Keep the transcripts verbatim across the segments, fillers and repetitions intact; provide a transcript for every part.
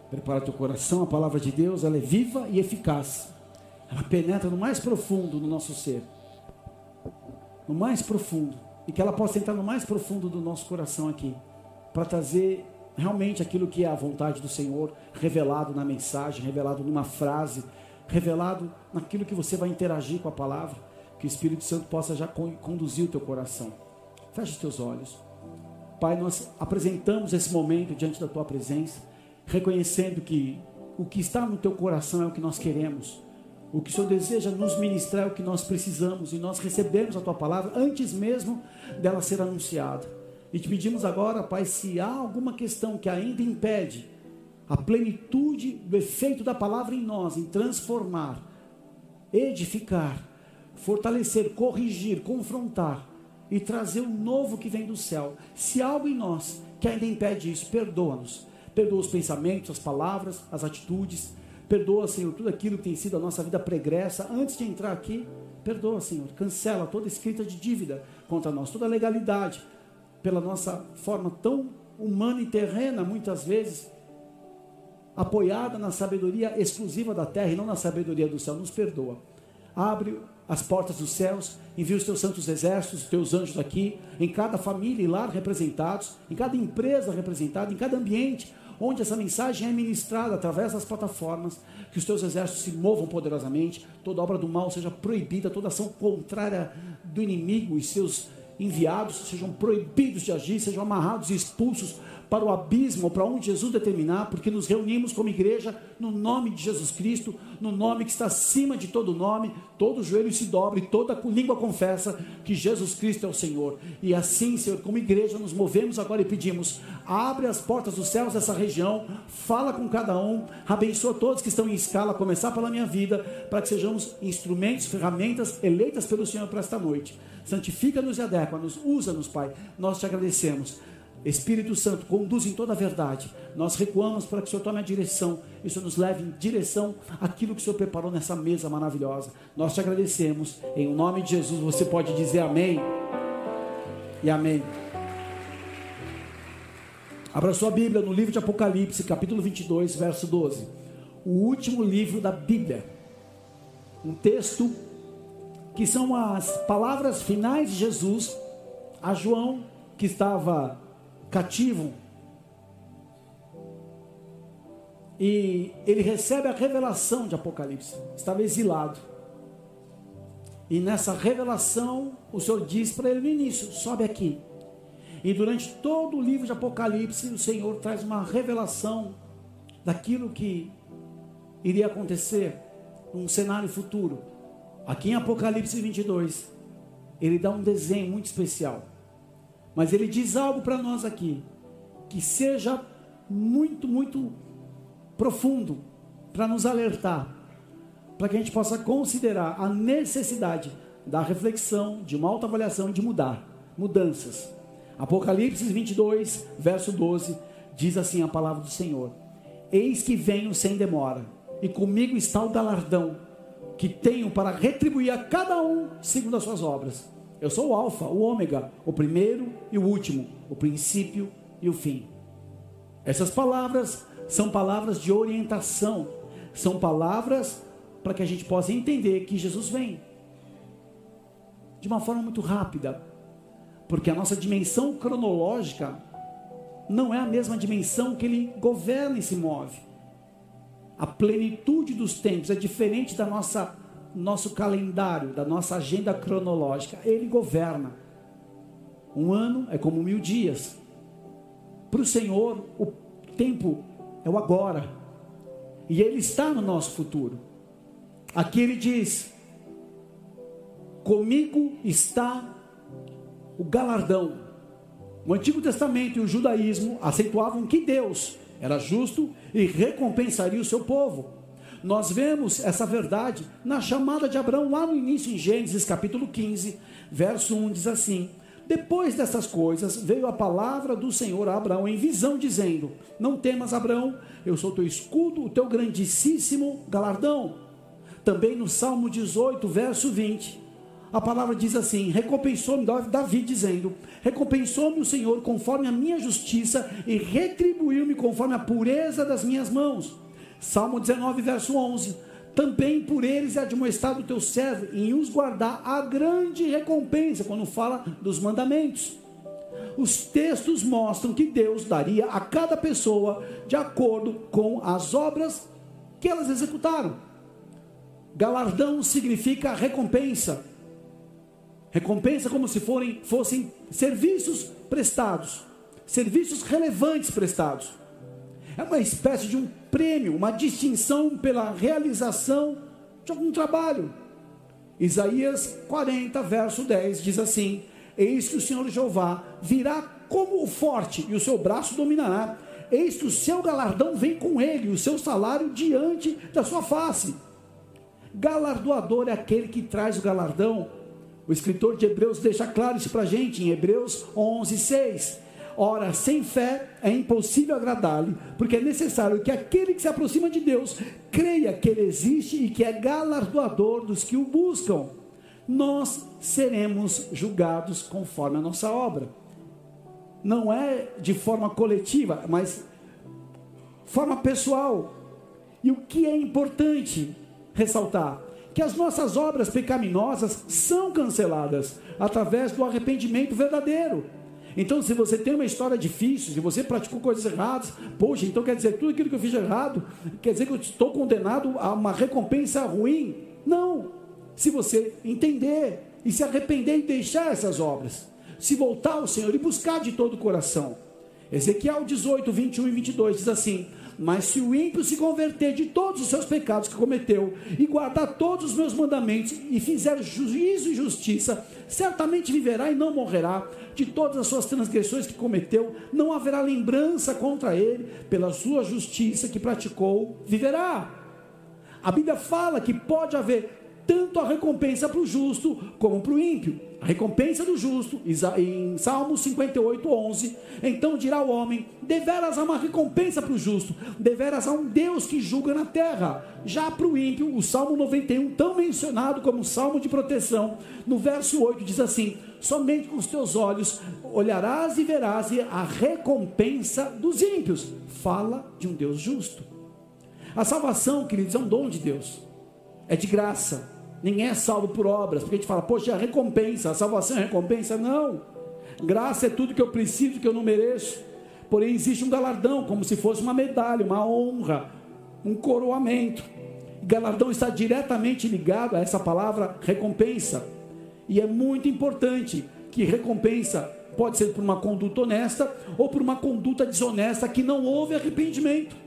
Prepara teu coração, a palavra de Deus, ela é viva e eficaz. Ela penetra no mais profundo do nosso ser. No mais profundo. E que ela possa entrar no mais profundo do nosso coração aqui. Para trazer realmente aquilo que é a vontade do Senhor, revelado na mensagem, revelado numa frase, revelado naquilo que você vai interagir com a palavra. Que o Espírito Santo possa já conduzir o teu coração. Feche os teus olhos. Pai, nós apresentamos esse momento diante da tua presença, reconhecendo que o que está no teu coração é o que nós queremos. O que o Senhor deseja nos ministrar é o que nós precisamos. E nós recebemos a tua palavra antes mesmo dela ser anunciada. E te pedimos agora, Pai, se há alguma questão que ainda impede a plenitude do efeito da palavra em nós, em transformar, edificar, fortalecer, corrigir, confrontar e trazer o novo que vem do céu. Se há algo em nós que ainda impede isso, perdoa-nos. Perdoa os pensamentos, as palavras, as atitudes. Perdoa, Senhor, tudo aquilo que tem sido a nossa vida pregressa. Antes de entrar aqui, perdoa, Senhor. Cancela toda escrita de dívida contra nós, toda legalidade, pela nossa forma tão humana e terrena, muitas vezes, apoiada na sabedoria exclusiva da terra e não na sabedoria do céu. Nos perdoa. Abre as portas dos céus, envia os teus santos exércitos, os teus anjos aqui, em cada família e lar representados, em cada empresa representada, em cada ambiente onde essa mensagem é ministrada através das plataformas, que os teus exércitos se movam poderosamente, toda obra do mal seja proibida, toda ação contrária do inimigo e seus enviados sejam proibidos de agir, sejam amarrados e expulsos para o abismo, para onde Jesus determinar, porque nos reunimos como igreja no nome de Jesus Cristo, no nome que está acima de todo nome, todo joelho se dobra e toda língua confessa que Jesus Cristo é o Senhor. E assim, Senhor, como igreja nos movemos agora e pedimos, abre as portas dos céus dessa região, fala com cada um, abençoa todos que estão em escala, a começar pela minha vida, para que sejamos instrumentos, ferramentas eleitas pelo Senhor para esta noite. Santifica-nos e adequa-nos, usa-nos, Pai, nós te agradecemos. Espírito Santo, conduz em toda a verdade. Nós recuamos para que o Senhor tome a direção e o Senhor nos leve em direção àquilo que o Senhor preparou nessa mesa maravilhosa. Nós te agradecemos, em nome de Jesus. Você pode dizer amém e amém. Abra sua Bíblia no livro de Apocalipse, capítulo vinte e dois, verso doze. O último livro da Bíblia. Um texto que são as palavras finais de Jesus a João, que estava cativo, e ele recebe a revelação de Apocalipse. Estava exilado, e nessa revelação o Senhor diz para ele no início: sobe aqui. E durante todo o livro de Apocalipse o Senhor traz uma revelação daquilo que iria acontecer num cenário futuro. Aqui em Apocalipse vinte e dois ele dá um desenho muito especial. Mas ele diz algo para nós aqui, que seja muito, muito profundo, para nos alertar, para que a gente possa considerar a necessidade da reflexão, de uma autoavaliação, de mudar, mudanças. Apocalipse vinte e dois, verso doze, diz assim a palavra do Senhor: eis que venho sem demora, e comigo está o galardão, que tenho para retribuir a cada um segundo as suas obras. Eu sou o alfa, o ômega, o primeiro e o último, o princípio e o fim. Essas palavras são palavras de orientação, são palavras para que a gente possa entender que Jesus vem de uma forma muito rápida, porque a nossa dimensão cronológica não é a mesma dimensão que ele governa e se move. A plenitude dos tempos é diferente da nossa nosso calendário, da nossa agenda cronológica. Ele governa. Um ano é como mil dias. Para o Senhor, o tempo é o agora, e Ele está no nosso futuro. Aqui Ele diz: comigo está o galardão. O Antigo Testamento e o judaísmo aceituavam que Deus era justo e recompensaria o seu povo. Nós vemos essa verdade na chamada de Abraão lá no início, em Gênesis capítulo quinze, verso um, diz assim: depois dessas coisas veio a palavra do Senhor a Abraão em visão, dizendo: não temas, Abraão, eu sou teu escudo, o teu grandíssimo galardão. Também no Salmo dezoito, verso vinte, a palavra diz assim: recompensou-me, Davi dizendo, recompensou-me o Senhor conforme a minha justiça e retribuiu-me conforme a pureza das minhas mãos. Salmo dezenove, verso onze, também por eles é admoestado o teu servo, em os guardar a grande recompensa, quando fala dos mandamentos. Os textos mostram que Deus daria a cada pessoa de acordo com as obras que elas executaram. Galardão significa recompensa. Recompensa como se forem, fossem serviços prestados, serviços relevantes prestados. É uma espécie de um prêmio, uma distinção pela realização de algum trabalho. Isaías quarenta, verso dez, diz assim: eis que o Senhor Jeová virá como o forte, e o seu braço dominará. Eis que o seu galardão vem com ele, e o seu salário diante da sua face. Galardoador é aquele que traz o galardão. O escritor de Hebreus deixa claro isso para a gente, em Hebreus onze, seis. Ora, sem fé é impossível agradar-lhe, porque é necessário que aquele que se aproxima de Deus creia que ele existe e que é galardoador dos que o buscam. Nós seremos julgados conforme a nossa obra. Não é de forma coletiva, mas forma pessoal. E o que é importante ressaltar? Que as nossas obras pecaminosas são canceladas através do arrependimento verdadeiro. Então, se você tem uma história difícil, se você praticou coisas erradas, poxa, então quer dizer, tudo aquilo que eu fiz errado, quer dizer que eu estou condenado a uma recompensa ruim? Não. Se você entender e se arrepender e deixar essas obras, se voltar ao Senhor e buscar de todo o coração. Ezequiel dezoito, vinte e um e vinte e dois diz assim: mas se o ímpio se converter de todos os seus pecados que cometeu, e guardar todos os meus mandamentos, e fizer juízo e justiça, certamente viverá e não morrerá. De todas as suas transgressões que cometeu, não haverá lembrança contra ele, pela sua justiça que praticou, viverá. A Bíblia fala que pode haver tanto a recompensa para o justo, como para o ímpio. A recompensa do justo, em Salmos cinquenta e oito, onze, então dirá o homem: deveras há uma recompensa para o justo, deveras há um Deus que julga na terra. Já para o ímpio, o Salmo noventa e um, tão mencionado como Salmo de proteção, no verso oito diz assim: somente com os teus olhos olharás e verás a recompensa dos ímpios. Fala de um Deus justo. A salvação, queridos, é um dom de Deus, é de graça. Ninguém é salvo por obras, porque a gente fala, poxa, é a recompensa, a salvação é a recompensa. Não, graça é tudo que eu preciso, que eu não mereço. Porém existe um galardão, como se fosse uma medalha, uma honra, um coroamento. O galardão está diretamente ligado a essa palavra recompensa. E é muito importante que recompensa pode ser por uma conduta honesta ou por uma conduta desonesta que não houve arrependimento.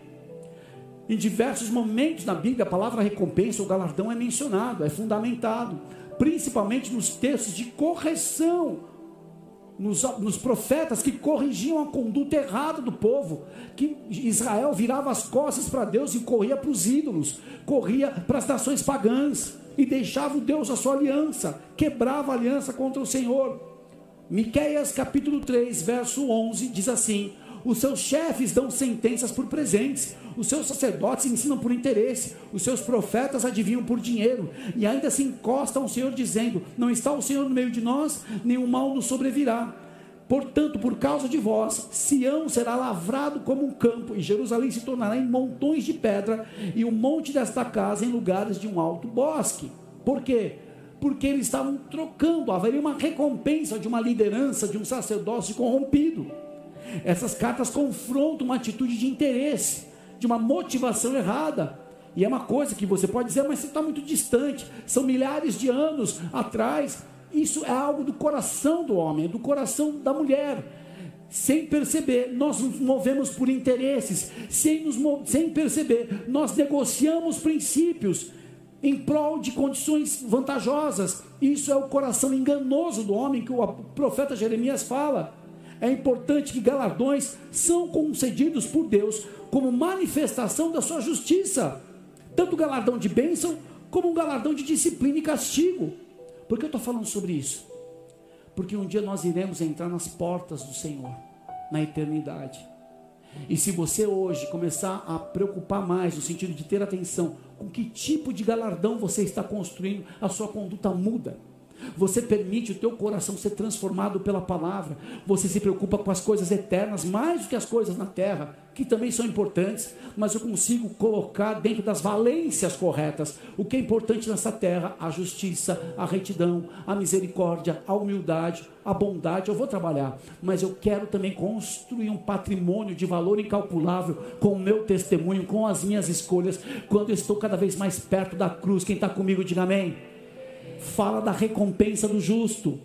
Em diversos momentos na Bíblia, a palavra recompensa ou galardão é mencionado, é fundamentado, principalmente nos textos de correção, nos, nos profetas que corrigiam a conduta errada do povo, que Israel virava as costas para Deus e corria para os ídolos, corria para as nações pagãs, e deixava o Deus a sua aliança, quebrava a aliança contra o Senhor. Miqueias capítulo três, verso onze, diz assim: os seus chefes dão sentenças por presentes, os seus sacerdotes ensinam por interesse, os seus profetas adivinham por dinheiro, e ainda se encostam ao Senhor dizendo: não está o Senhor no meio de nós, nenhum mal nos sobrevirá. Portanto, por causa de vós, Sião será lavrado como um campo, e Jerusalém se tornará em montões de pedra, e o monte desta casa em lugares de um alto bosque. Por quê? Porque eles estavam trocando, haveria uma recompensa de uma liderança, de um sacerdócio corrompido. Essas cartas confrontam uma atitude de interesse, de uma motivação errada. E é uma coisa que você pode dizer, mas você está muito distante, são milhares de anos atrás. Isso é algo do coração do homem, do coração da mulher. Sem perceber, nós nos movemos por interesses. Sem, nos, sem perceber, nós negociamos princípios em prol de condições vantajosas. Isso é o coração enganoso do homem que o profeta Jeremias fala. É importante que galardões são concedidos por Deus como manifestação da sua justiça. Tanto galardão de bênção, como um galardão de disciplina e castigo. Por que eu estou falando sobre isso? Porque um dia nós iremos entrar nas portas do Senhor, na eternidade. E se você hoje começar a preocupar mais, no sentido de ter atenção, com que tipo de galardão você está construindo, a sua conduta muda. Você permite o teu coração ser transformado pela palavra. Você se preocupa com as coisas eternas mais do que as coisas na terra, que também são importantes, mas eu consigo colocar dentro das valências corretas o que é importante nessa terra: a justiça, a retidão, a misericórdia, a humildade, a bondade. Eu vou trabalhar, mas eu quero também construir um patrimônio de valor incalculável com o meu testemunho, com as minhas escolhas, quando eu estou cada vez mais perto da cruz. Quem está comigo, diga amém. Fala da recompensa do justo.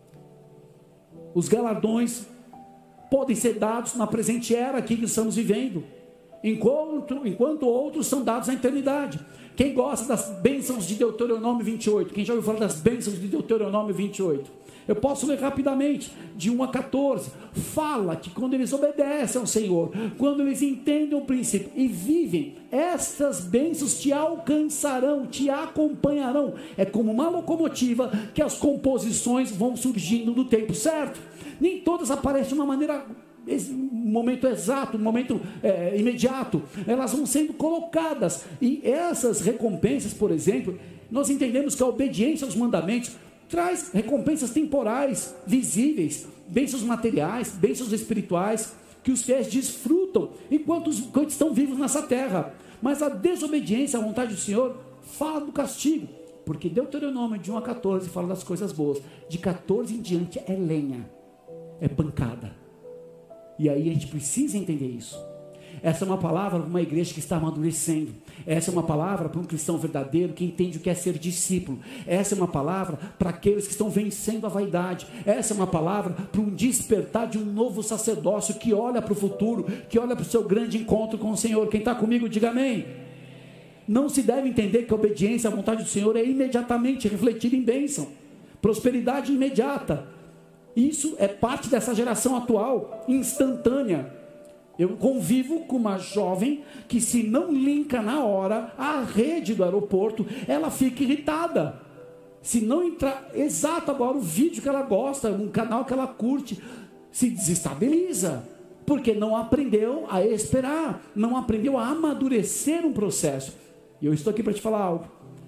Os galardões podem ser dados na presente era aqui que estamos vivendo, enquanto, enquanto outros são dados na eternidade. Quem gosta das bênçãos de Deuteronômio vinte e oito? Quem já ouviu falar das bênçãos de Deuteronômio vinte e oito? Eu posso ler rapidamente, de um a quatorze. Fala que quando eles obedecem ao Senhor, quando eles entendem o princípio e vivem, estas bênçãos te alcançarão, te acompanharão. É como uma locomotiva que as composições vão surgindo no tempo certo. Nem todas aparecem de uma maneira, um momento exato, um momento é, imediato. Elas vão sendo colocadas. E essas recompensas, por exemplo, nós entendemos que a obediência aos mandamentos traz recompensas temporais, visíveis, bênçãos materiais, bênçãos espirituais, que os fiéis desfrutam enquanto, os, enquanto estão vivos nessa terra. Mas a desobediência à vontade do Senhor fala do castigo, porque Deuteronômio de um a quatorze fala das coisas boas, de quatorze em diante é lenha, é pancada. E aí a gente precisa entender isso. Essa é uma palavra para uma igreja que está amadurecendo. Essa é uma palavra para um cristão verdadeiro que entende o que é ser discípulo. Essa é uma palavra para aqueles que estão vencendo a vaidade. Essa é uma palavra para um despertar de um novo sacerdócio que olha para o futuro, que olha para o seu grande encontro com o Senhor. Quem está comigo, diga amém. Não se deve entender que a obediência à vontade do Senhor é imediatamente refletida em bênção, prosperidade imediata. Isso é parte dessa geração atual, instantânea. Eu convivo com uma jovem que, se não linka na hora a rede do aeroporto, ela fica irritada. Se não entrar exato agora o vídeo que ela gosta, um canal que ela curte, se desestabiliza, porque não aprendeu a esperar, não aprendeu a amadurecer um processo. E eu estou aqui para te falar algo,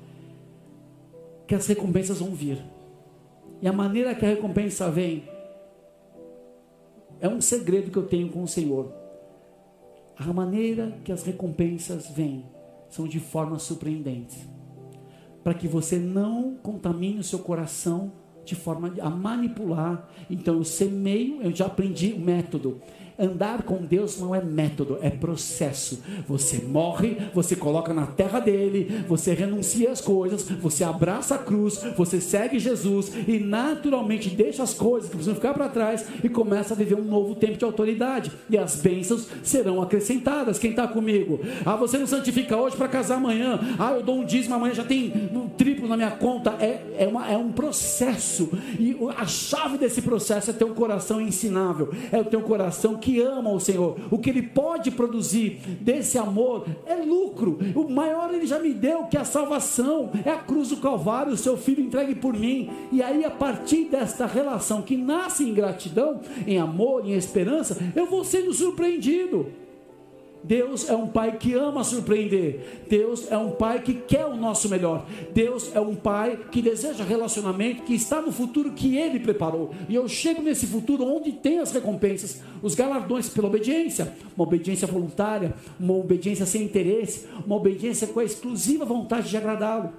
que as recompensas vão vir, e a maneira que a recompensa vem é um segredo que eu tenho com o Senhor. A maneira que as recompensas vêm são de forma surpreendente, para que você não contamine o seu coração de forma a manipular. Então eu semeio, eu já aprendi o método. Andar com Deus não é método, é processo. Você morre, você coloca na terra dele, você renuncia às coisas, você abraça a cruz, você segue Jesus e naturalmente deixa as coisas que precisam ficar para trás e começa a viver um novo tempo de autoridade. E as bênçãos serão acrescentadas. Quem está comigo? Ah, você não santifica hoje para casar amanhã. Ah, eu dou um dízimo amanhã, já tem um triplo na minha conta. É, é, uma, é um processo. E a chave desse processo é ter um coração ensinável. É o teu coração que que ama o Senhor. O que Ele pode produzir desse amor é lucro. O maior Ele já me deu, que é a salvação, é a cruz do Calvário, o seu Filho entregue por mim. E aí, a partir desta relação que nasce em gratidão, em amor, em esperança, eu vou sendo surpreendido. Deus é um Pai que ama surpreender. Deus é um Pai que quer o nosso melhor. Deus é um Pai que deseja relacionamento, que está no futuro que Ele preparou. E eu chego nesse futuro onde tem as recompensas, os galardões pela obediência. Uma obediência voluntária, uma obediência sem interesse, uma obediência com a exclusiva vontade de agradá-lo.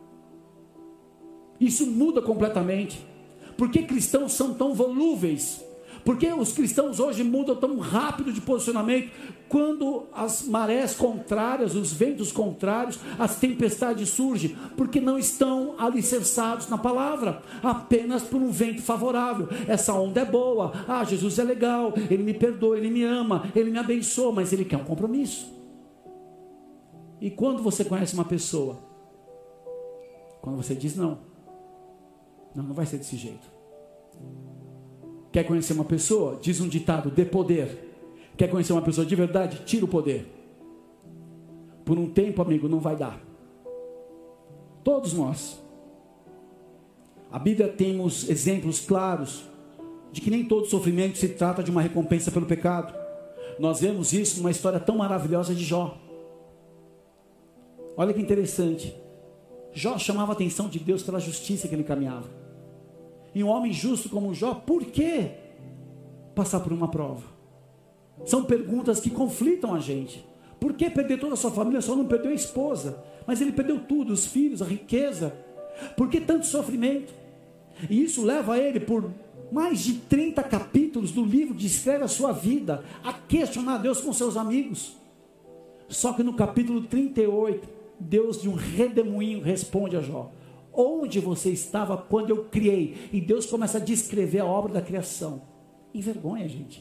Isso muda completamente. Por que cristãos são tão volúveis? Por que os cristãos hoje mudam tão rápido de posicionamento quando as marés contrárias, os ventos contrários, as tempestades surgem? Porque não estão alicerçados na palavra, apenas por um vento favorável. Essa onda é boa, ah, Jesus é legal, Ele me perdoa, Ele me ama, Ele me abençoa, mas Ele quer um compromisso. E quando você conhece uma pessoa, quando você diz não, não, não vai ser desse jeito. Quer conhecer uma pessoa? Diz um ditado, dê poder. Quer conhecer uma pessoa de verdade? Tira o poder. Por um tempo, amigo, não vai dar. Todos nós. A Bíblia temos exemplos claros de que nem todo sofrimento se trata de uma recompensa pelo pecado. Nós vemos isso numa história tão maravilhosa de Jó. Olha que interessante. Jó chamava a atenção de Deus pela justiça que ele caminhava. E um homem justo como Jó, por que passar por uma prova? São perguntas que conflitam a gente. Por que perder toda a sua família? Só não perdeu a esposa, mas ele perdeu tudo, os filhos, a riqueza. Por que tanto sofrimento? E isso leva ele, por mais de trinta capítulos do livro, descreve a sua vida, a questionar Deus com seus amigos. Só que no capítulo trinta e oito, Deus de um redemoinho responde a Jó: onde você estava quando eu criei? E Deus começa a descrever a obra da criação. Envergonha, gente.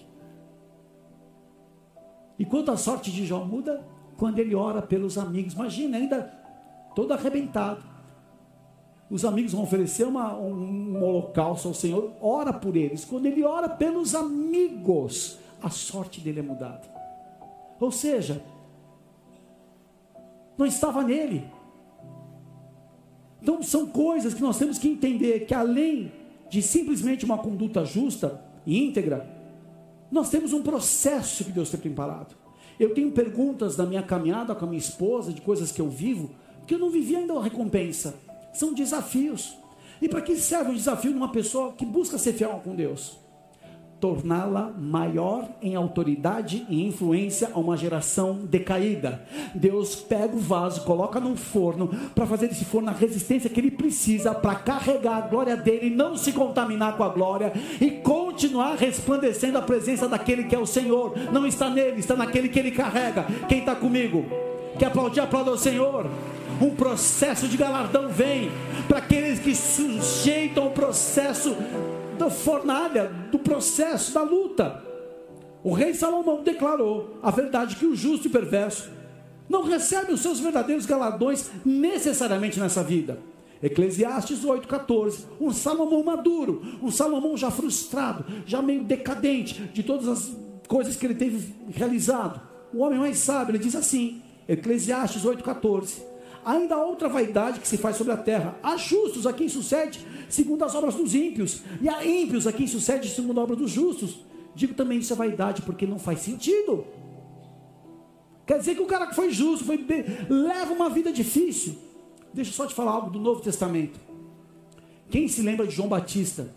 E quando a sorte de Jó muda? Quando ele ora pelos amigos. Imagina, ainda todo arrebentado. Os amigos vão oferecer uma, um, um holocausto ao Senhor. Ora por eles. Quando ele ora pelos amigos, a sorte dele é mudada. Ou seja, não estava nele. Então são coisas que nós temos que entender, que além de simplesmente uma conduta justa e íntegra, nós temos um processo que Deus tem preparado. Eu tenho perguntas na minha caminhada com a minha esposa, de coisas que eu vivo, que eu não vivi ainda a recompensa. São desafios. E para que serve o desafio de uma pessoa que busca ser fiel com Deus? Torná-la maior em autoridade e influência a uma geração decaída. Deus pega o vaso, coloca num forno, para fazer esse forno a resistência que ele precisa, para carregar a glória dele, não se contaminar com a glória, e continuar resplandecendo a presença daquele que é o Senhor. Não está nele, está naquele que ele carrega. Quem está comigo? Quer aplaudir? Aplauda ao Senhor. Um processo de galardão vem para aqueles que sujeitam o processo da fornalha, do processo, da luta. O rei Salomão declarou a verdade, que o justo e perverso não recebem os seus verdadeiros galardões necessariamente nessa vida. Eclesiastes oito, quatorze, um Salomão maduro, um Salomão já frustrado, já meio decadente de todas as coisas que ele teve realizado, o homem mais sábio, ele diz assim, Eclesiastes oito, quatorze, ainda há outra vaidade que se faz sobre a terra, há justos a quem sucede segundo as obras dos ímpios, e há ímpios a quem sucede segundo a obra dos justos. Digo também isso é vaidade, porque não faz sentido. Quer dizer que o cara que foi justo, foi bem, leva uma vida difícil. Deixa eu só te falar algo do Novo Testamento. Quem se lembra de João Batista,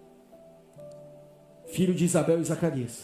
filho de Isabel e Zacarias?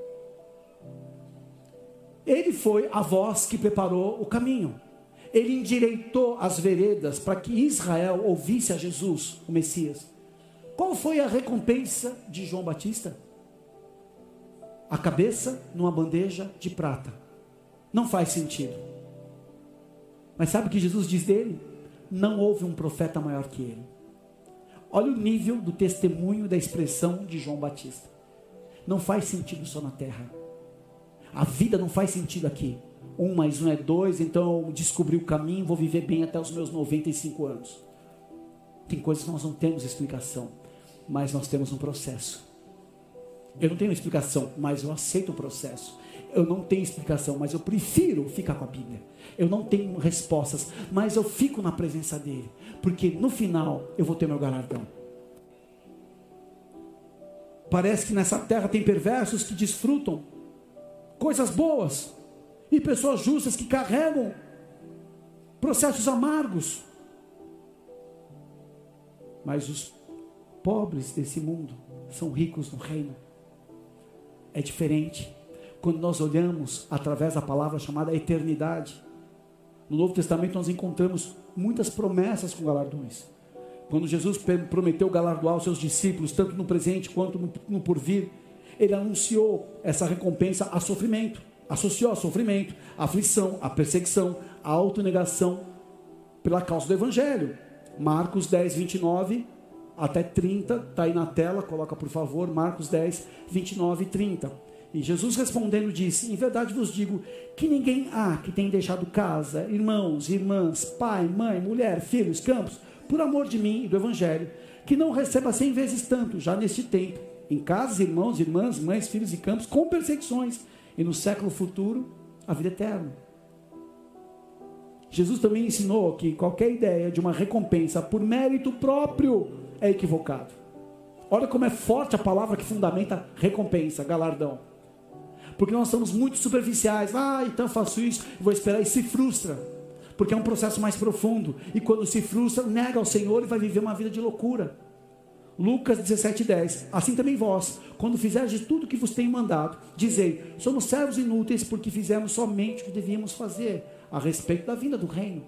Ele foi a voz que preparou o caminho. Ele endireitou as veredas para que Israel ouvisse a Jesus, o Messias. Qual foi a recompensa de João Batista? A cabeça numa bandeja de prata. Não faz sentido. Mas sabe o que Jesus diz dele? Não houve um profeta maior que ele. Olha o nível do testemunho, da expressão de João Batista. Não faz sentido só na terra. A vida não faz sentido aqui. Um mais um é dois, então eu descobri o caminho, vou viver bem até os meus noventa e cinco anos. Tem coisas que nós não temos explicação, mas nós temos um processo. Eu não tenho explicação, mas eu aceito o processo. Eu não tenho explicação, mas eu prefiro ficar com a Bíblia. Eu não tenho respostas, mas eu fico na presença dele, porque no final eu vou ter meu galardão. Parece que nessa terra tem perversos que desfrutam coisas boas, e pessoas justas que carregam processos amargos. Mas os pobres desse mundo são ricos no reino. É diferente quando nós olhamos através da palavra chamada eternidade. No Novo Testamento nós encontramos muitas promessas com galardões. Quando Jesus prometeu galardoar os seus discípulos, tanto no presente quanto no, no porvir, ele anunciou essa recompensa a sofrimento. Associou a sofrimento, a aflição, a perseguição, a autonegação pela causa do Evangelho. Marcos dez, vinte e nove até trinta, está aí na tela, coloca por favor, Marcos dez, vinte e nove e trinta. E Jesus respondendo disse, em verdade vos digo, que ninguém há que tenha deixado casa, irmãos, irmãs, pai, mãe, mulher, filhos, campos, por amor de mim e do Evangelho, que não receba cem vezes tanto, já neste tempo, em casas, irmãos, irmãs, mães, filhos e campos, com perseguições, e no século futuro, a vida eterna. Jesus também ensinou que qualquer ideia de uma recompensa por mérito próprio é equivocado. Olha como é forte a palavra que fundamenta recompensa, galardão. Porque nós somos muito superficiais. Ah, então eu faço isso, vou esperar, e se frustra. Porque é um processo mais profundo. E quando se frustra, nega ao Senhor e vai viver uma vida de loucura. Lucas dezessete, dez. Assim também vós, quando fizerdes tudo o que vos tenho mandado, dizei, somos servos inúteis, porque fizemos somente o que devíamos fazer, a respeito da vinda do reino.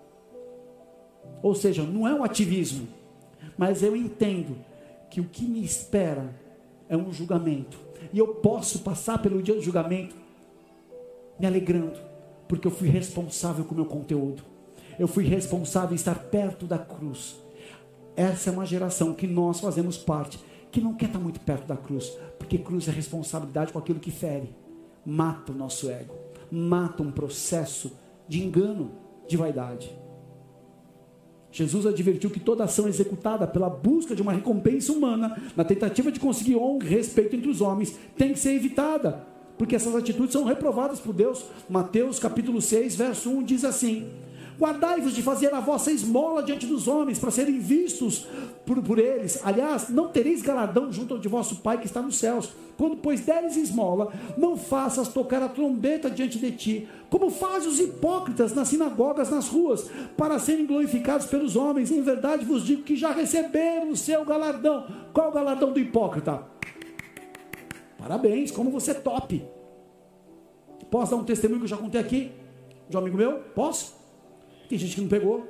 Ou seja, não é um ativismo, mas eu entendo que o que me espera é um julgamento, e eu posso passar pelo dia do julgamento me alegrando, porque eu fui responsável com o meu conteúdo, eu fui responsável em estar perto da cruz. Essa é uma geração que nós fazemos parte, que não quer estar muito perto da cruz, porque cruz é responsabilidade com aquilo que fere, mata o nosso ego, mata um processo de engano, de vaidade. Jesus advertiu que toda ação executada pela busca de uma recompensa humana, na tentativa de conseguir honra e respeito entre os homens, tem que ser evitada, porque essas atitudes são reprovadas por Deus. Mateus capítulo seis, verso um diz assim: guardai-vos de fazer a vossa esmola diante dos homens, para serem vistos por, por eles. Aliás, não tereis galardão junto de vosso Pai que está nos céus. Quando, pois, deres esmola, não faças tocar a trombeta diante de ti, como fazem os hipócritas nas sinagogas, nas ruas, para serem glorificados pelos homens. Em verdade vos digo que já receberam o seu galardão. Qual é o galardão do hipócrita? Parabéns, como você é top. Posso dar um testemunho que eu já contei aqui? De um amigo meu? Posso? Tem gente que não pegou.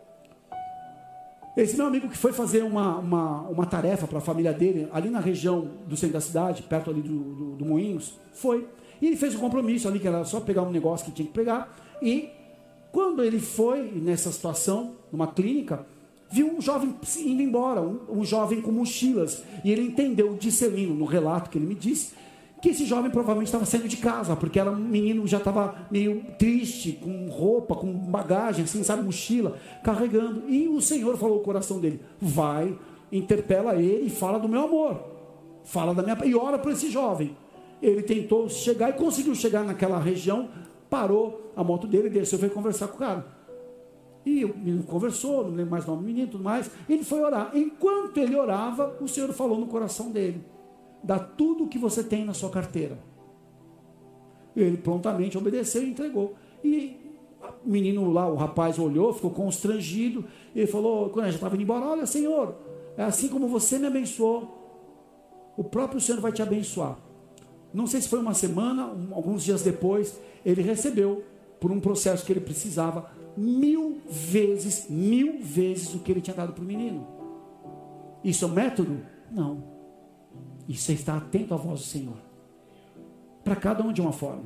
Esse meu amigo que foi fazer uma, uma, uma tarefa para a família dele, ali na região do centro da cidade, perto ali do, do, do Moinhos, foi. E ele fez um compromisso ali, que era só pegar um negócio que tinha que pegar. E quando ele foi nessa situação, numa clínica, viu um jovem indo embora, um, um jovem com mochilas. E ele entendeu, discernindo no relato que ele me disse, que esse jovem provavelmente estava saindo de casa, porque era um menino, já estava meio triste, com roupa, com bagagem, assim, sabe, mochila, carregando. E o Senhor falou no coração dele: vai, interpela ele e fala do meu amor, fala da minha, e ora por esse jovem. Ele tentou chegar e conseguiu chegar naquela região, parou a moto dele, desceu e foi conversar com o cara. E o menino conversou, não lembro mais o nome do menino e tudo mais. Ele foi orar. Enquanto ele orava, o Senhor falou no coração dele: dá tudo o que você tem na sua carteira. Ele prontamente obedeceu e entregou. E o menino lá, o rapaz olhou, ficou constrangido. Ele falou, quando já estava indo embora: olha, Senhor, é assim como você me abençoou, o próprio Senhor vai te abençoar. Não sei se foi uma semana, um, alguns dias depois, ele recebeu, por um processo que ele precisava, mil vezes, mil vezes o que ele tinha dado para o menino. Isso é um método? Não. Isso é estar atento à voz do Senhor. Para cada um de uma forma.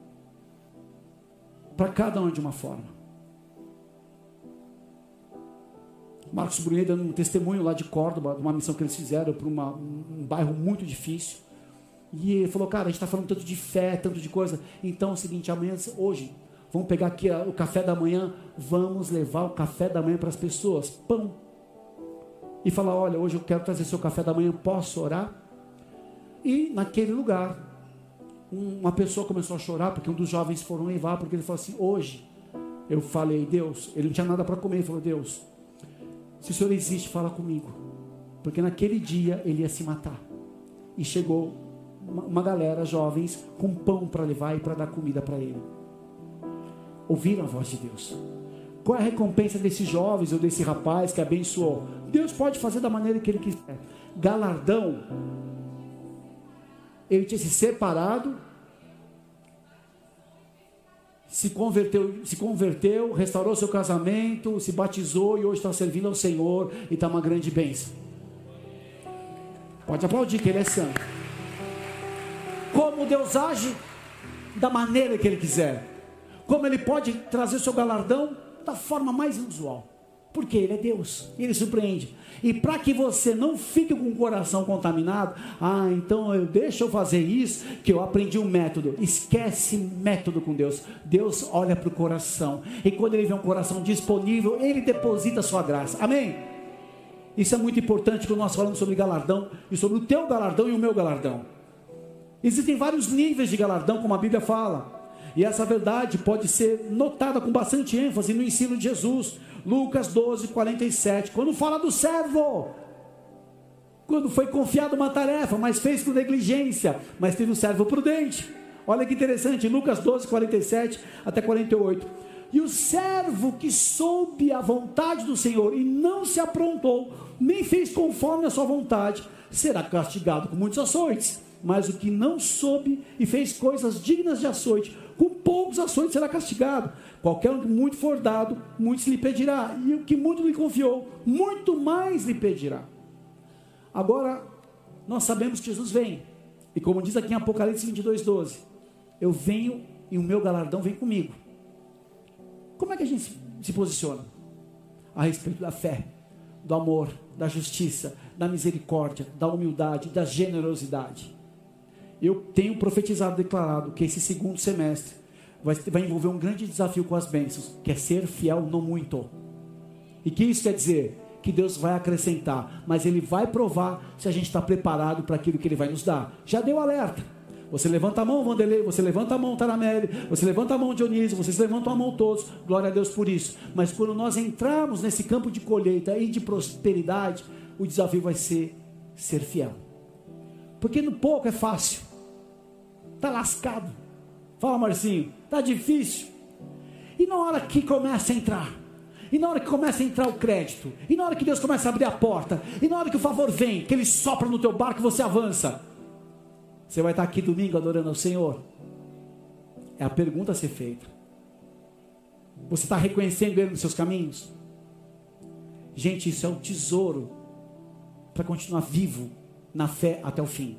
Para cada um de uma forma. Marcos Brunet dando um testemunho lá de Córdoba, de uma missão que eles fizeram para uma, um bairro muito difícil. E ele falou: cara, a gente está falando tanto de fé, tanto de coisa. Então é o seguinte, amanhã, hoje, vamos pegar aqui o café da manhã, vamos levar o café da manhã para as pessoas, pão. E falar: olha, hoje eu quero trazer seu café da manhã, posso orar? E naquele lugar, uma pessoa começou a chorar, porque um dos jovens foram levar, porque ele falou assim: hoje, eu falei, Deus, ele não tinha nada para comer, ele falou: Deus, se o Senhor existe, fala comigo, porque naquele dia ele ia se matar. E chegou uma, uma galera, jovens, com pão para levar e para dar comida para ele. Ouviram a voz de Deus. Qual é a recompensa desses jovens ou desse rapaz que abençoou? Deus pode fazer da maneira que ele quiser. Galardão, ele tinha se separado, se converteu, se converteu, restaurou seu casamento, se batizou e hoje está servindo ao Senhor e está uma grande bênção. Pode aplaudir que ele é santo. Como Deus age? Da maneira que ele quiser. Como ele pode trazer seu galardão? Da forma mais inusual. Porque ele é Deus, ele surpreende. E para que você não fique com o coração contaminado: ah, então eu, deixa eu fazer isso, que eu aprendi um método. Esquece método com Deus. Deus olha para o coração, e quando ele vê um coração disponível, ele deposita a sua graça. Amém? Isso é muito importante, quando nós falamos sobre galardão, e sobre o teu galardão e o meu galardão. Existem vários níveis de galardão, como a Bíblia fala, e essa verdade pode ser notada com bastante ênfase no ensino de Jesus. Lucas doze, quarenta e sete, quando fala do servo, quando foi confiado uma tarefa, mas fez com negligência, mas teve um servo prudente. Olha que interessante, Lucas doze, quarenta e sete até quarenta e oito. E o servo que soube a vontade do Senhor e não se aprontou, nem fez conforme a sua vontade, será castigado com muitos açoites. Mas o que não soube e fez coisas dignas de açoite, com poucos açoites será castigado. Qualquer um que muito for dado, muito se lhe pedirá. E o que muito lhe confiou, muito mais lhe pedirá. Agora, nós sabemos que Jesus vem. E como diz aqui em Apocalipse vinte e dois, doze, eu venho e o meu galardão vem comigo. Como é que a gente se posiciona? A respeito da fé, do amor, da justiça, da misericórdia, da humildade, da generosidade. Eu tenho profetizado, declarado que esse segundo semestre vai, vai envolver um grande desafio com as bênçãos, que é ser fiel no muito. E que isso quer dizer? Que Deus vai acrescentar, mas Ele vai provar se a gente está preparado para aquilo que Ele vai nos dar. Já deu alerta. Você levanta a mão, Vanderlei, você levanta a mão, Tarameli, você levanta a mão, Dionísio, vocês levantam a mão todos, glória a Deus por isso. Mas quando nós entrarmos nesse campo de colheita e de prosperidade, o desafio vai ser ser fiel. Porque no pouco é fácil, está lascado. Fala, Marcinho, está difícil. E na hora que começa a entrar, e na hora que começa a entrar o crédito, e na hora que Deus começa a abrir a porta, e na hora que o favor vem, que Ele sopra no teu barco e você avança, você vai estar aqui domingo adorando ao Senhor? É a pergunta a ser feita. Você está reconhecendo Ele nos seus caminhos? Gente, isso é um tesouro para continuar vivo na fé até o fim.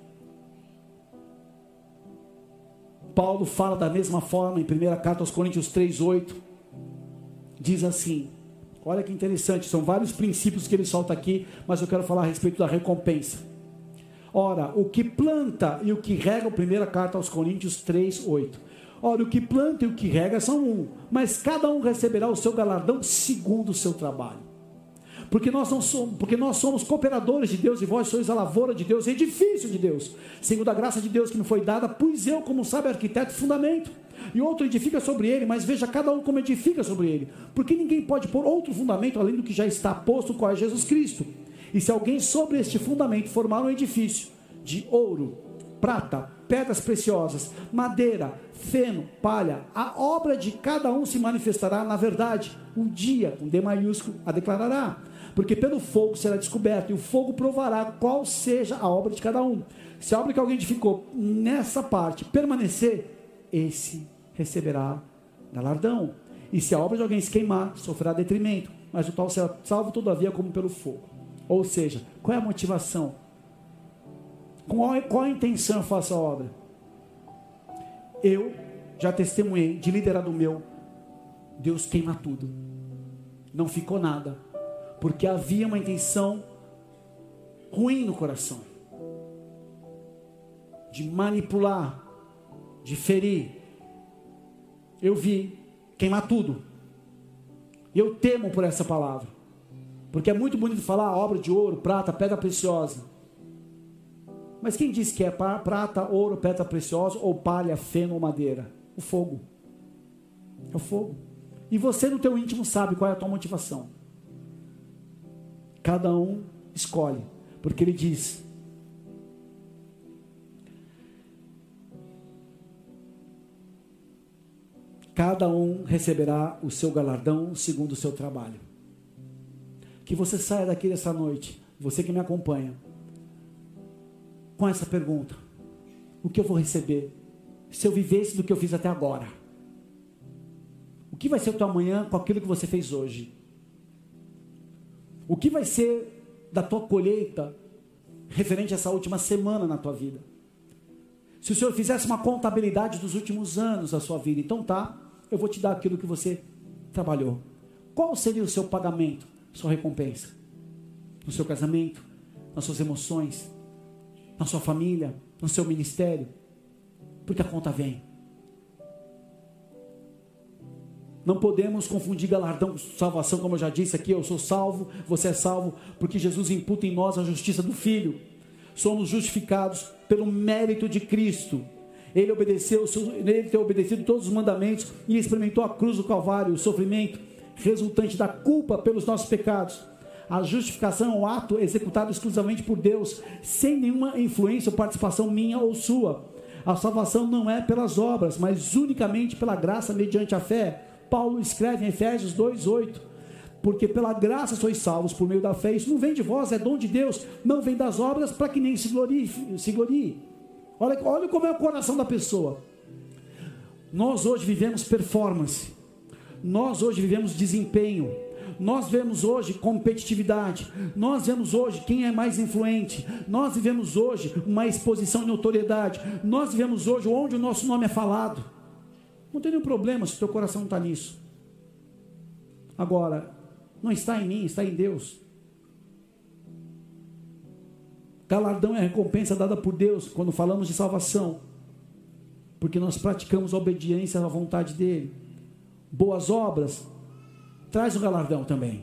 Paulo fala da mesma forma em primeira carta aos Coríntios três, oito. Diz assim, olha que interessante, são vários princípios que ele solta aqui, mas eu quero falar a respeito da recompensa. Ora, o que planta e o que rega, a primeira carta aos Coríntios três, oito. Ora, o que planta e o que rega são um, mas cada um receberá o seu galardão segundo o seu trabalho. Porque nós, não somos, porque nós somos cooperadores de Deus, e vós sois a lavoura de Deus, edifício de Deus, segundo a graça de Deus que me foi dada, pus eu, como sabe, arquiteto, fundamento, e outro edifica sobre ele, mas veja cada um como edifica sobre ele, porque ninguém pode pôr outro fundamento além do que já está posto, qual é Jesus Cristo. E se alguém sobre este fundamento formar um edifício de ouro, prata, pedras preciosas, madeira, feno, palha, a obra de cada um se manifestará na verdade, um dia, com D maiúsculo, a declarará, porque pelo fogo será descoberto, e o fogo provará qual seja a obra de cada um. Se a obra que alguém edificou nessa parte permanecer, esse receberá galardão, e se a obra de alguém se queimar, sofrerá detrimento, mas o tal será salvo todavia como pelo fogo. Ou seja, qual é a motivação? Qual, qual a intenção eu faço a obra? Eu já testemunhei de liderado meu, Deus queima tudo, não ficou nada, porque havia uma intenção ruim no coração, de manipular, de ferir. Eu vi queimar tudo, e eu temo por essa palavra, porque é muito bonito falar obra de ouro, prata, pedra preciosa, mas quem disse que é prata, ouro, pedra preciosa, ou palha, feno ou madeira? O fogo. É o fogo. E você no teu íntimo sabe qual é a tua motivação. Cada um escolhe, porque ele diz: cada um receberá o seu galardão segundo o seu trabalho. Que você saia daqui dessa noite, você que me acompanha, com essa pergunta: o que eu vou receber se eu vivesse do que eu fiz até agora? O que vai ser o teu amanhã com aquilo que você fez hoje? O que vai ser da tua colheita referente a essa última semana na tua vida? Se o Senhor fizesse uma contabilidade dos últimos anos da sua vida, então tá, eu vou te dar aquilo que você trabalhou. Qual seria o seu pagamento, sua recompensa? No seu casamento, nas suas emoções, na sua família, no seu ministério? Porque a conta vem. Não podemos confundir galardão com salvação, como eu já disse aqui. Eu sou salvo, você é salvo, porque Jesus imputa em nós a justiça do Filho. Somos justificados pelo mérito de Cristo. Ele obedeceu, ele tem obedecido todos os mandamentos e experimentou a cruz do Calvário, o sofrimento resultante da culpa pelos nossos pecados. A justificação é um ato executado exclusivamente por Deus, sem nenhuma influência ou participação minha ou sua. A salvação não é pelas obras, mas unicamente pela graça mediante a fé. Paulo escreve em Efésios dois, oito, porque pela graça sois salvos por meio da fé, isso não vem de vós, é dom de Deus, não vem das obras, para que nem se glorie, se glorie. Olha, olha como é o coração da pessoa. Nós hoje vivemos performance, nós hoje vivemos desempenho, nós vemos hoje competitividade, nós vemos hoje quem é mais influente, nós vivemos hoje uma exposição de notoriedade, nós vivemos hoje onde o nosso nome é falado. Não tem nenhum problema se o teu coração não está nisso. Agora, não está em mim, está em Deus. Galardão é a recompensa dada por Deus quando falamos de salvação, porque nós praticamos a obediência à vontade dele. Boas obras traz o galardão também,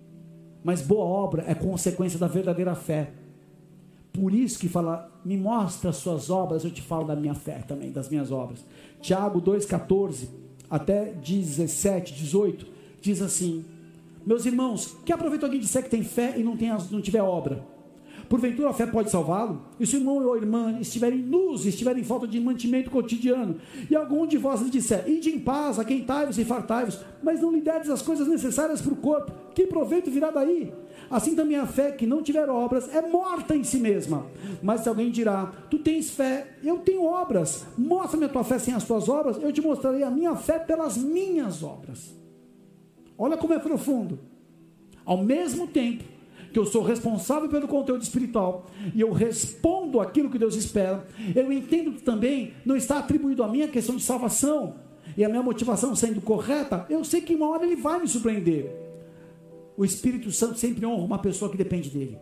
mas boa obra é consequência da verdadeira fé. Por isso que fala, me mostra as suas obras, eu te falo da minha fé também, das minhas obras. Tiago dois, catorze até dezessete, dezoito, diz assim: meus irmãos, que aproveita alguém disser que tem fé e não, tem, não tiver obra? Porventura a fé pode salvá-lo? E se o irmão ou a irmã estiverem nus, estiverem em falta de mantimento cotidiano, e algum de vós lhe disser, ide em paz, aquentai-vos e fartai-vos, mas não lhe derdes as coisas necessárias para o corpo, que proveito virá daí? Assim também a fé que não tiver obras é morta em si mesma. Mas se alguém dirá, tu tens fé, eu tenho obras, mostra-me a tua fé sem as tuas obras, eu te mostrarei a minha fé pelas minhas obras. Olha como é profundo. Ao mesmo tempo que eu sou responsável pelo conteúdo espiritual, e eu respondo aquilo que Deus espera, eu entendo que também não está atribuído a mim a questão de salvação, e a minha motivação sendo correta, eu sei que uma hora Ele vai me surpreender. O Espírito Santo sempre honra uma pessoa que depende dEle.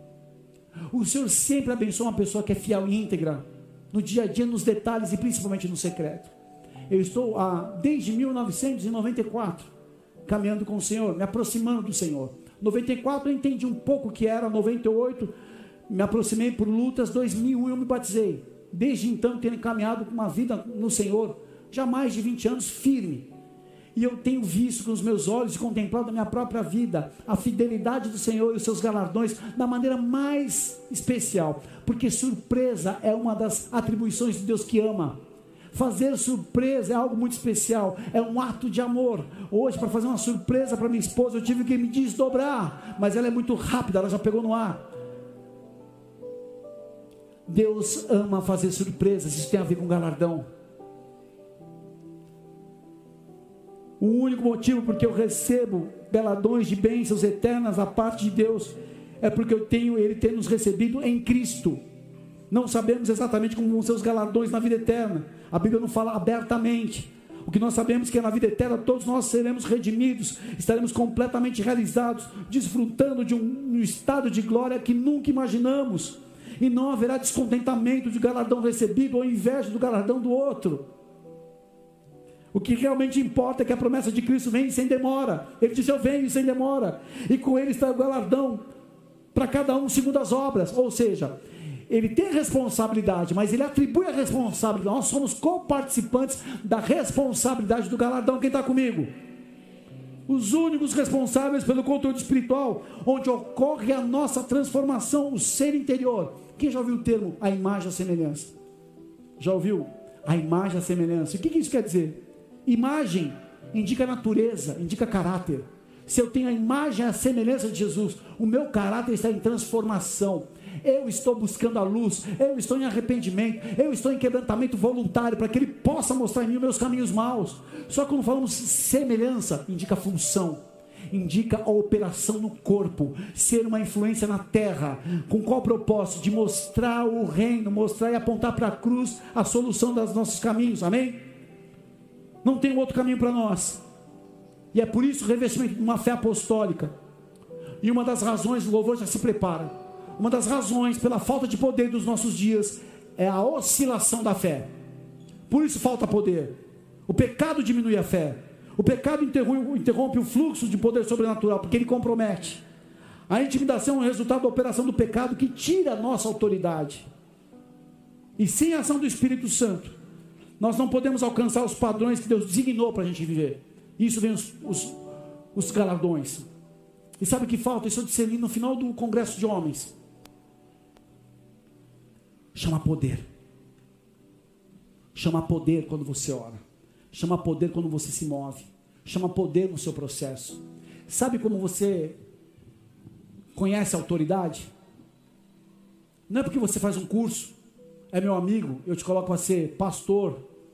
O Senhor sempre abençoa uma pessoa que é fiel e íntegra, no dia a dia, nos detalhes e principalmente no secreto. Eu estou há, desde mil novecentos e noventa e quatro, caminhando com o Senhor, me aproximando do Senhor. noventa e quatro eu entendi um pouco o que era, noventa e oito me aproximei por lutas, dois mil e um eu me batizei. Desde então tenho caminhado com uma vida no Senhor, já mais de vinte anos firme, e eu tenho visto com os meus olhos e contemplado a minha própria vida, a fidelidade do Senhor e os seus galardões, da maneira mais especial, porque surpresa é uma das atribuições de Deus que ama. Fazer surpresa é algo muito especial, é um ato de amor. Hoje, para fazer uma surpresa para minha esposa, eu tive que me desdobrar, mas ela é muito rápida, ela já pegou no ar. Deus ama fazer surpresas, isso tem a ver com galardão. O único motivo porque eu recebo galardões de bênçãos eternas da parte de Deus é porque eu tenho, Ele tem nos recebido em Cristo. Não sabemos exatamente como vão ser os galardões na vida eterna, a Bíblia não fala abertamente. O que nós sabemos é que na vida eterna todos nós seremos redimidos, estaremos completamente realizados, desfrutando de um, um estado de glória que nunca imaginamos, e não haverá descontentamento de galardão recebido ou inveja do galardão do outro. O que realmente importa é que a promessa de Cristo vem sem demora. Ele disse, eu venho sem demora, e com Ele está o galardão para cada um segundo as obras. Ou seja, Ele tem responsabilidade, mas Ele atribui a responsabilidade. Nós somos coparticipantes da responsabilidade do galardão. Quem está comigo? Os únicos responsáveis pelo conteúdo espiritual, onde ocorre a nossa transformação, o ser interior. Quem já ouviu o termo a imagem e a semelhança? Já ouviu? A imagem e a semelhança. O que, que isso quer dizer? Imagem indica natureza, indica caráter. Se eu tenho a imagem e a semelhança de Jesus, o meu caráter está em transformação. Eu estou buscando a luz, eu estou em arrependimento, eu estou em quebrantamento voluntário, para que Ele possa mostrar em mim os meus caminhos maus. Só que quando falamos semelhança, indica função, indica a operação no corpo, ser uma influência na terra. Com qual propósito? De mostrar o reino, mostrar e apontar para a cruz a solução dos nossos caminhos, amém? Não tem outro caminho para nós, e é por isso o revestimento de uma fé apostólica. E uma das razões, o louvor já se prepara, uma das razões pela falta de poder dos nossos dias é a oscilação da fé. Por isso falta poder. O pecado diminui a fé. O pecado interrompe, interrompe o fluxo de poder sobrenatural, porque ele compromete. A intimidação é o resultado da operação do pecado que tira a nossa autoridade. E sem a ação do Espírito Santo, nós não podemos alcançar os padrões que Deus designou para a gente viver. Isso vem os, os, os galardões. E sabe o que falta? Isso eu discerni no final do congresso de homens. Chama poder. Chama poder quando você ora. Chama poder quando você se move. chama poder no seu processo. Sabe como você conhece a autoridade? Não é porque você faz um curso, é meu amigo, eu te coloco para ser pastor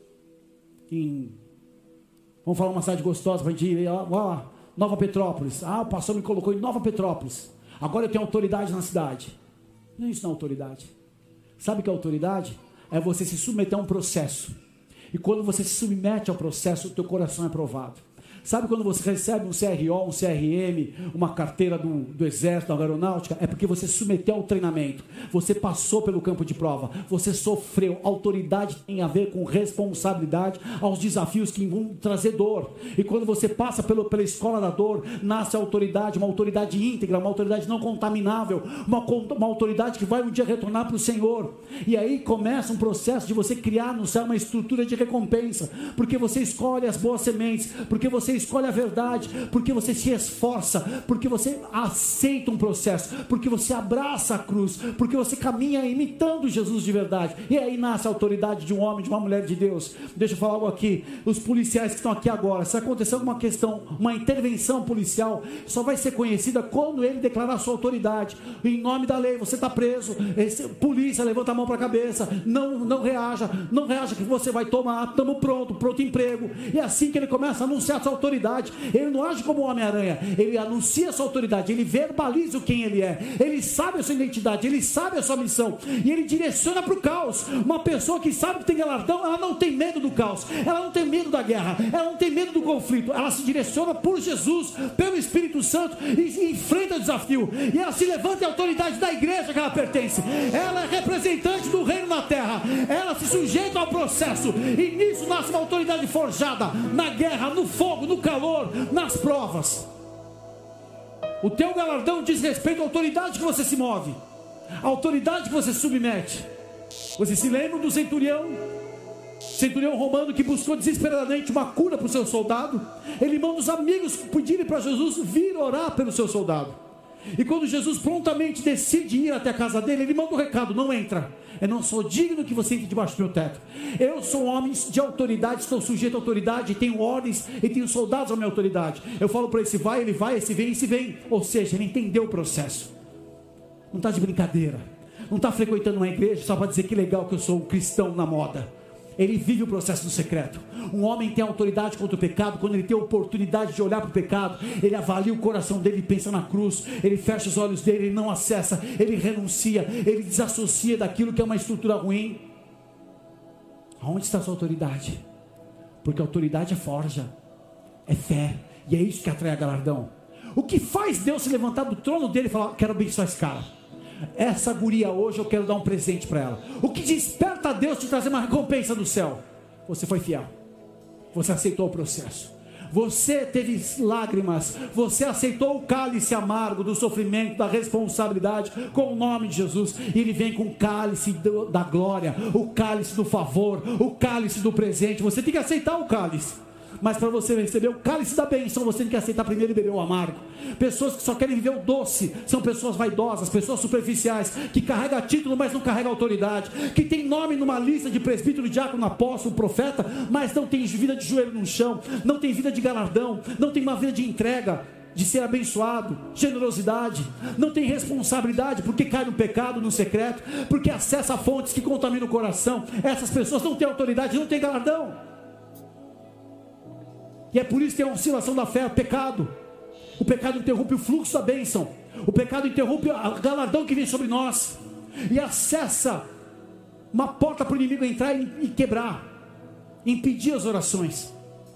em, vamos falar uma cidade gostosa para a gente ir, ó, ó, Nova Petrópolis. Ah, o pastor me colocou em Nova Petrópolis, agora eu tenho autoridade na cidade. Não é isso, não é autoridade. Sabe o que é autoridade? É você se submeter a um processo, e quando você se submete ao processo, o teu coração é provado. Sabe quando você recebe um C R O, um C R M, uma carteira do, do exército, da aeronáutica? É porque você se submeteu ao treinamento, você passou pelo campo de prova, você sofreu. Autoridade tem a ver com responsabilidade aos desafios que vão trazer dor. E quando você passa pelo, pela escola da dor, nasce a autoridade, uma autoridade íntegra, uma autoridade não contaminável, uma, uma autoridade que vai um dia retornar para o Senhor. E aí começa um processo de você criar no céu uma estrutura de recompensa, porque você escolhe as boas sementes, porque você escolhe a verdade, porque você se esforça, porque você aceita um processo, porque você abraça a cruz, porque você caminha imitando Jesus de verdade. E aí nasce a autoridade de um homem, de uma mulher de Deus. Deixa eu falar algo aqui. Os policiais que estão aqui agora, se acontecer alguma questão, uma intervenção policial, só vai ser conhecida quando ele declarar sua autoridade. Em nome da lei, você está preso. Esse, polícia, levanta a mão para a cabeça, não, não reaja, não reaja que você vai tomar, estamos pronto, pronto emprego. E é assim que ele começa a anunciar sua autoridade. Ele não age como o Homem-Aranha, ele anuncia a sua autoridade, ele verbaliza quem ele é, ele sabe a sua identidade, ele sabe a sua missão, e ele direciona para o caos. Uma pessoa que sabe que tem galardão, ela não tem medo do caos, ela não tem medo da guerra, ela não tem medo do conflito, ela se direciona por Jesus, pelo Espírito Santo, e, e enfrenta o desafio, e ela se levanta em autoridade da igreja que ela pertence. Ela é representante do reino na terra, ela se sujeita ao processo, e nisso nasce uma autoridade forjada na guerra, no fogo, no calor, nas provas. O teu galardão diz respeito à autoridade que você se move, à autoridade que você se submete. Você se lembra do centurião? Centurião romano que buscou desesperadamente uma cura para o seu soldado. Ele manda os amigos pedirem para Jesus vir orar pelo seu soldado. E quando Jesus prontamente decide ir até a casa dele, ele manda um recado: não entra, eu não sou digno que você entre debaixo do meu teto. Eu sou um homem de autoridade, estou sujeito à autoridade, tenho ordens e tenho soldados à minha autoridade. Eu falo para esse vai, ele vai, esse vem, esse vem. Ou seja, ele entendeu o processo, não está de brincadeira, não está frequentando uma igreja só para dizer que legal que eu sou um cristão na moda. Ele vive o processo no secreto. Um homem tem autoridade contra o pecado quando ele tem a oportunidade de olhar para o pecado. Ele avalia o coração dele e pensa na cruz. Ele fecha os olhos dele, ele não acessa, ele renuncia, ele desassocia daquilo que é uma estrutura ruim. Aonde está a sua autoridade? Porque a autoridade é forja, é fé, e é isso que atrai a galardão. O que faz Deus se levantar do trono dele e falar: quero abençoar esse cara, essa guria hoje eu quero dar um presente para ela? O que desperta a Deus te trazer uma recompensa do céu? Você foi fiel, você aceitou o processo, você teve lágrimas, você aceitou o cálice amargo do sofrimento, da responsabilidade, com o nome de Jesus. E ele vem com o cálice do, da glória, o cálice do favor, o cálice do presente. Você tem que aceitar o cálice, mas para você receber o cálice da bênção, você tem que aceitar primeiro e beber o amargo. Pessoas que só querem viver o doce são pessoas vaidosas, pessoas superficiais, que carregam título, mas não carregam autoridade, que tem nome numa lista de presbítero, diácono, apóstolo, profeta, mas não tem vida de joelho no chão, não tem vida de galardão, não tem uma vida de entrega, de ser abençoado, generosidade, não tem responsabilidade, porque cai no pecado, no secreto, porque acessa fontes que contaminam o coração. Essas pessoas não têm autoridade, não têm galardão. E é por isso que tem a oscilação da fé, o pecado. O pecado interrompe o fluxo da bênção. O pecado interrompe o galardão que vem sobre nós. E acessa uma porta para o inimigo entrar e quebrar, impedir as orações.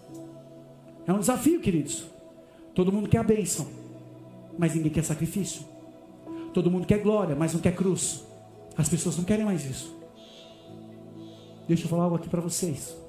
É um desafio, queridos. Todo mundo quer a bênção, mas ninguém quer sacrifício. Todo mundo quer glória, mas não quer cruz. As pessoas não querem mais isso. Deixa eu falar algo aqui para vocês.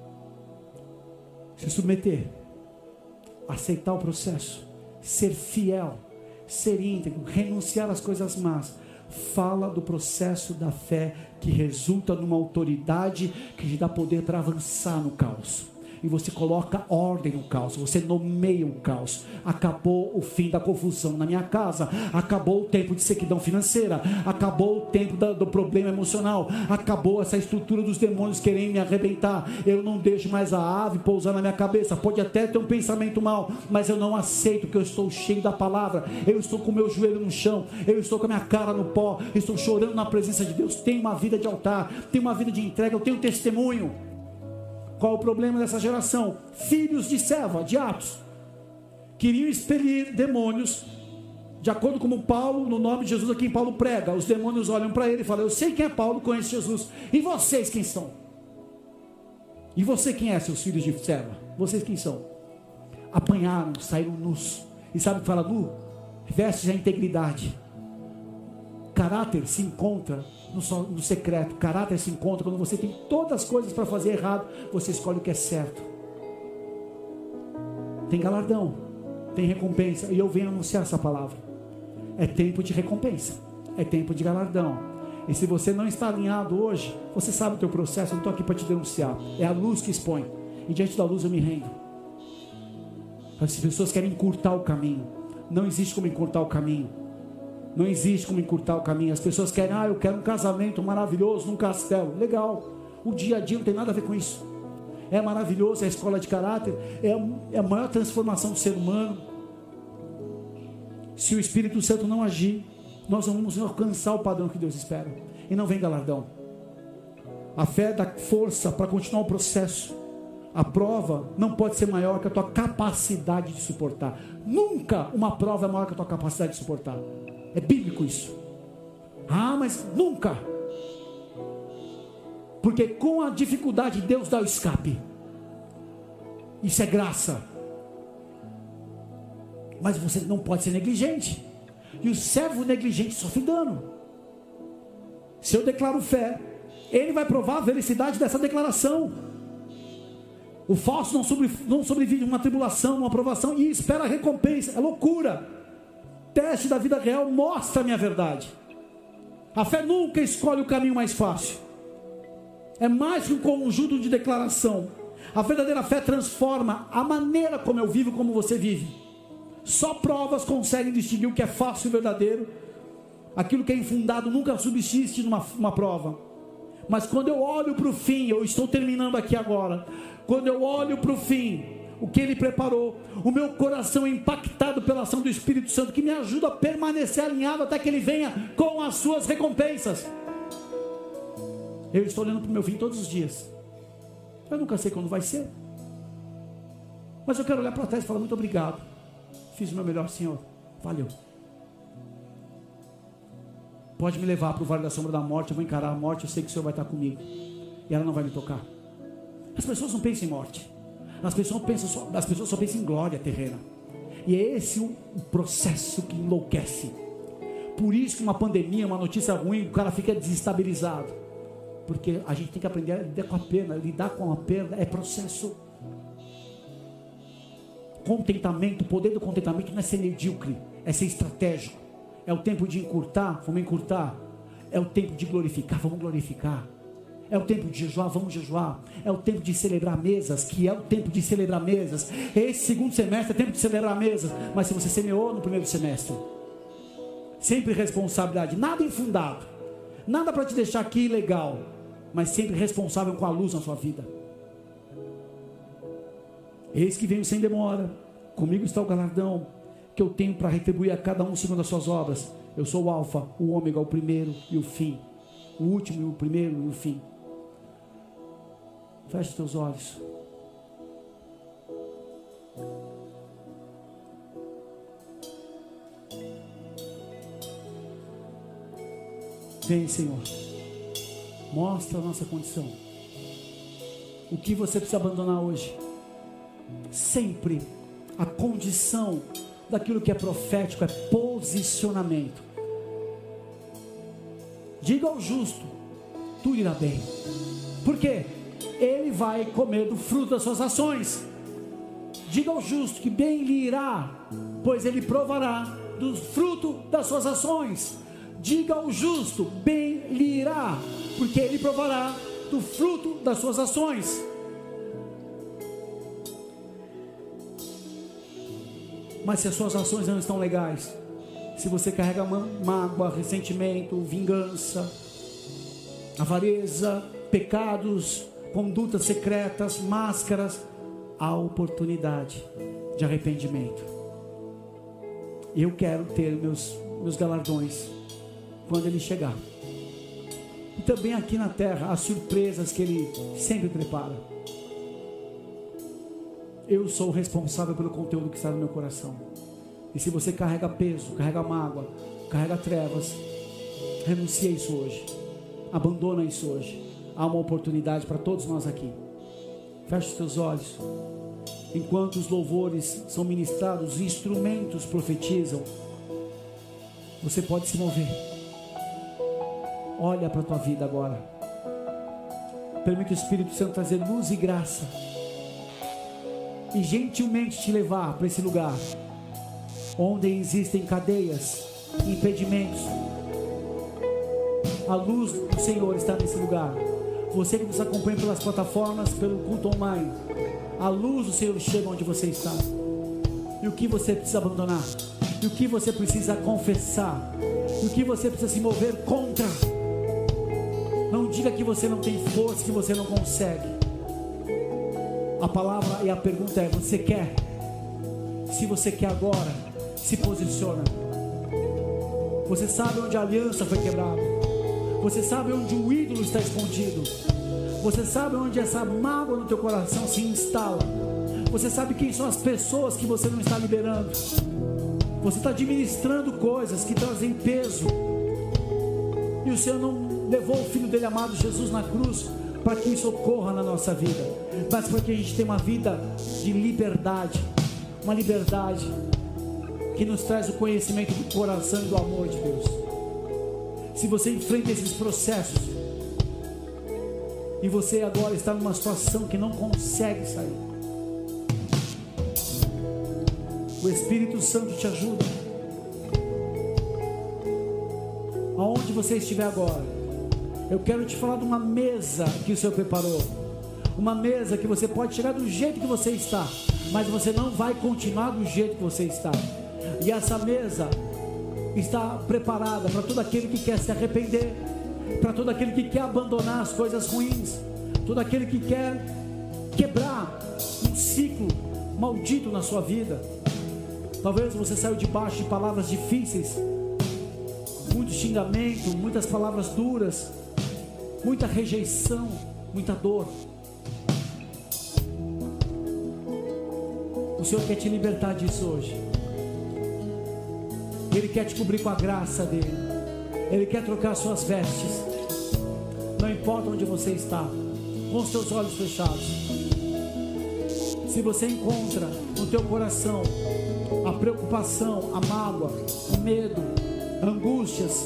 Se submeter, aceitar o processo, ser fiel, ser íntegro, renunciar às coisas más, fala do processo da fé que resulta numa autoridade que te dá poder para avançar no caos. e você coloca ordem no caos, você nomeia o caos. Acabou o fim da confusão na minha casa, acabou o tempo de sequidão financeira, acabou o tempo da, do problema emocional, acabou essa estrutura dos demônios querendo me arrebentar. Eu não deixo mais a ave pousar na minha cabeça. Pode até ter um pensamento mal, mas eu não aceito, que eu estou cheio da palavra, eu estou com o meu joelho no chão, eu estou com a minha cara no pó, estou chorando na presença de Deus. Tenho uma vida de altar, tenho uma vida de entrega, eu tenho testemunho. Qual o problema dessa geração? Filhos de serva, de Atos, queriam expelir demônios, de acordo com Paulo, no nome de Jesus a quem Paulo prega. Os demônios olham para ele e falam: eu sei quem é Paulo, conheço Jesus. E vocês quem são? E você quem é, seus filhos de serva? Vocês quem são? Apanharam, saíram nus. E sabe o que fala nu? Vestes a integridade. Caráter se encontra no, no secreto. Caráter se encontra quando você tem todas as coisas para fazer errado, você escolhe o que é certo. Tem galardão, tem recompensa, e eu venho anunciar essa palavra. É tempo de recompensa, é tempo de galardão. E se você não está alinhado hoje, você sabe o teu processo. Eu não estou aqui para te denunciar, é a luz que expõe, e diante da luz eu me rendo. As pessoas querem encurtar o caminho. Não existe como encurtar o caminho. Não existe como encurtar o caminho. As pessoas querem: ah, eu quero um casamento maravilhoso num castelo. Legal, o dia a dia não tem nada a ver com isso. É maravilhoso, é a escola de caráter, é, é a maior transformação do ser humano. Se o Espírito Santo não agir, nós não vamos alcançar o padrão que Deus espera, e não vem galardão. A fé dá força para continuar o processo. A prova não pode ser maior que a tua capacidade de suportar. Nunca uma prova é maior que a tua capacidade de suportar. É bíblico isso. Ah, mas nunca. Porque com a dificuldade Deus dá o escape. Isso é graça. Mas você não pode ser negligente. E o servo negligente sofre dano. Se eu declaro fé, ele vai provar a veracidade dessa declaração. O falso não, sobre, não sobrevive a uma tribulação, uma provação, e espera a recompensa. É loucura. Teste da vida real mostra a minha verdade. A fé nunca escolhe o caminho mais fácil. É mais que um conjunto de declaração. A verdadeira fé transforma a maneira como eu vivo, como você vive. Só provas conseguem distinguir o que é fácil e verdadeiro. Aquilo que é infundado nunca subsiste numa uma prova. Mas quando eu olho para o fim, eu estou terminando aqui agora. Quando eu olho para o fim, o que Ele preparou, o meu coração é impactado pela ação do Espírito Santo, que me ajuda a permanecer alinhado até que Ele venha com as suas recompensas. Eu estou olhando para o meu fim todos os dias. Eu nunca sei quando vai ser, mas eu quero olhar para trás e falar: muito obrigado, fiz o meu melhor, Senhor, valeu. Pode me levar para o vale da sombra da morte, eu vou encarar a morte, eu sei que o Senhor vai estar comigo, e ela não vai me tocar. As pessoas não pensam em morte, as pessoas, pensam só, as pessoas só pensam em glória terrena, e é esse o, o processo que enlouquece. Por isso que uma pandemia, uma notícia ruim, o cara fica desestabilizado, porque a gente tem que aprender a lidar com a perda. Lidar com a perda é processo. Contentamento, o poder do contentamento não é ser medíocre, é ser estratégico. É o tempo de encurtar, vamos encurtar. É o tempo de glorificar, vamos glorificar. É o tempo de jejuar, vamos jejuar. É o tempo de celebrar mesas, que é o tempo de celebrar mesas. Esse segundo semestre é tempo de celebrar mesas. Mas se você semeou no primeiro semestre, sempre responsabilidade, nada infundado, nada para te deixar aqui ilegal, mas sempre responsável com a luz na sua vida. Eis que venho sem demora, comigo está o galardão que eu tenho para retribuir a cada um segundo as suas obras. Eu sou o alfa, o ômega, o primeiro e o fim, o último e o primeiro e o fim. Feche os teus olhos. Vem, Senhor, mostra a nossa condição. O que você precisa abandonar hoje? Sempre a condição daquilo que é profético é posicionamento. Diga ao justo: tu irá bem. Por quê? Ele vai comer do fruto das suas ações. Diga ao justo que bem lhe irá, pois ele provará do fruto das suas ações. Diga ao justo: bem lhe irá, porque ele provará do fruto das suas ações. Mas se as suas ações não estão legais, se você carrega mágoa, ressentimento, vingança, avareza, pecados, condutas secretas, máscaras, há oportunidade de arrependimento. Eu quero ter meus, meus galardões quando Ele chegar. E também aqui na terra, as surpresas que Ele sempre prepara. Eu sou o responsável pelo conteúdo que está no meu coração. E se você carrega peso, carrega mágoa, carrega trevas, renuncia isso hoje. Abandona isso hoje. Há uma oportunidade para todos nós aqui. Feche os teus olhos. Enquanto os louvores são ministrados, os instrumentos profetizam, você pode se mover. Olha para a tua vida agora. Permite o Espírito Santo trazer luz e graça e gentilmente te levar para esse lugar onde existem cadeias, impedimentos. A luz do Senhor está nesse lugar. Você que nos acompanha pelas plataformas, pelo culto online, a luz do Senhor chega onde você está. E o que você precisa abandonar? E o que você precisa confessar? E o que você precisa se mover contra? Não diga que você não tem força, que você não consegue. A palavra e a pergunta é: você quer? Se você quer agora, se posiciona. Você sabe onde a aliança foi quebrada. Você sabe onde o ídolo está escondido. Você sabe onde essa mágoa no teu coração se instala. Você sabe quem são as pessoas que você não está liberando. Você está administrando coisas que trazem peso. E o Senhor não levou o Filho dele amado Jesus na cruz para que isso ocorra na nossa vida, mas para que a gente tenha uma vida de liberdade. Uma liberdade que nos traz o conhecimento do coração e do amor de Deus. Se você enfrenta esses processos e você agora está numa situação que não consegue sair, o Espírito Santo te ajuda. Aonde você estiver agora, eu quero te falar de uma mesa que o Senhor preparou. Uma mesa que você pode chegar do jeito que você está, mas você não vai continuar do jeito que você está. E essa mesa está preparada para todo aquele que quer se arrepender, para todo aquele que quer abandonar as coisas ruins, todo aquele que quer quebrar um ciclo maldito na sua vida. Talvez você saiu debaixo de palavras difíceis, muito xingamento, muitas palavras duras, muita rejeição, muita dor. O Senhor quer te libertar disso hoje. Ele quer te cobrir com a graça dele. Ele quer trocar suas vestes. Não importa onde você está, com os teus olhos fechados. Se você encontra no teu coração a preocupação, a mágoa, o medo, angústias,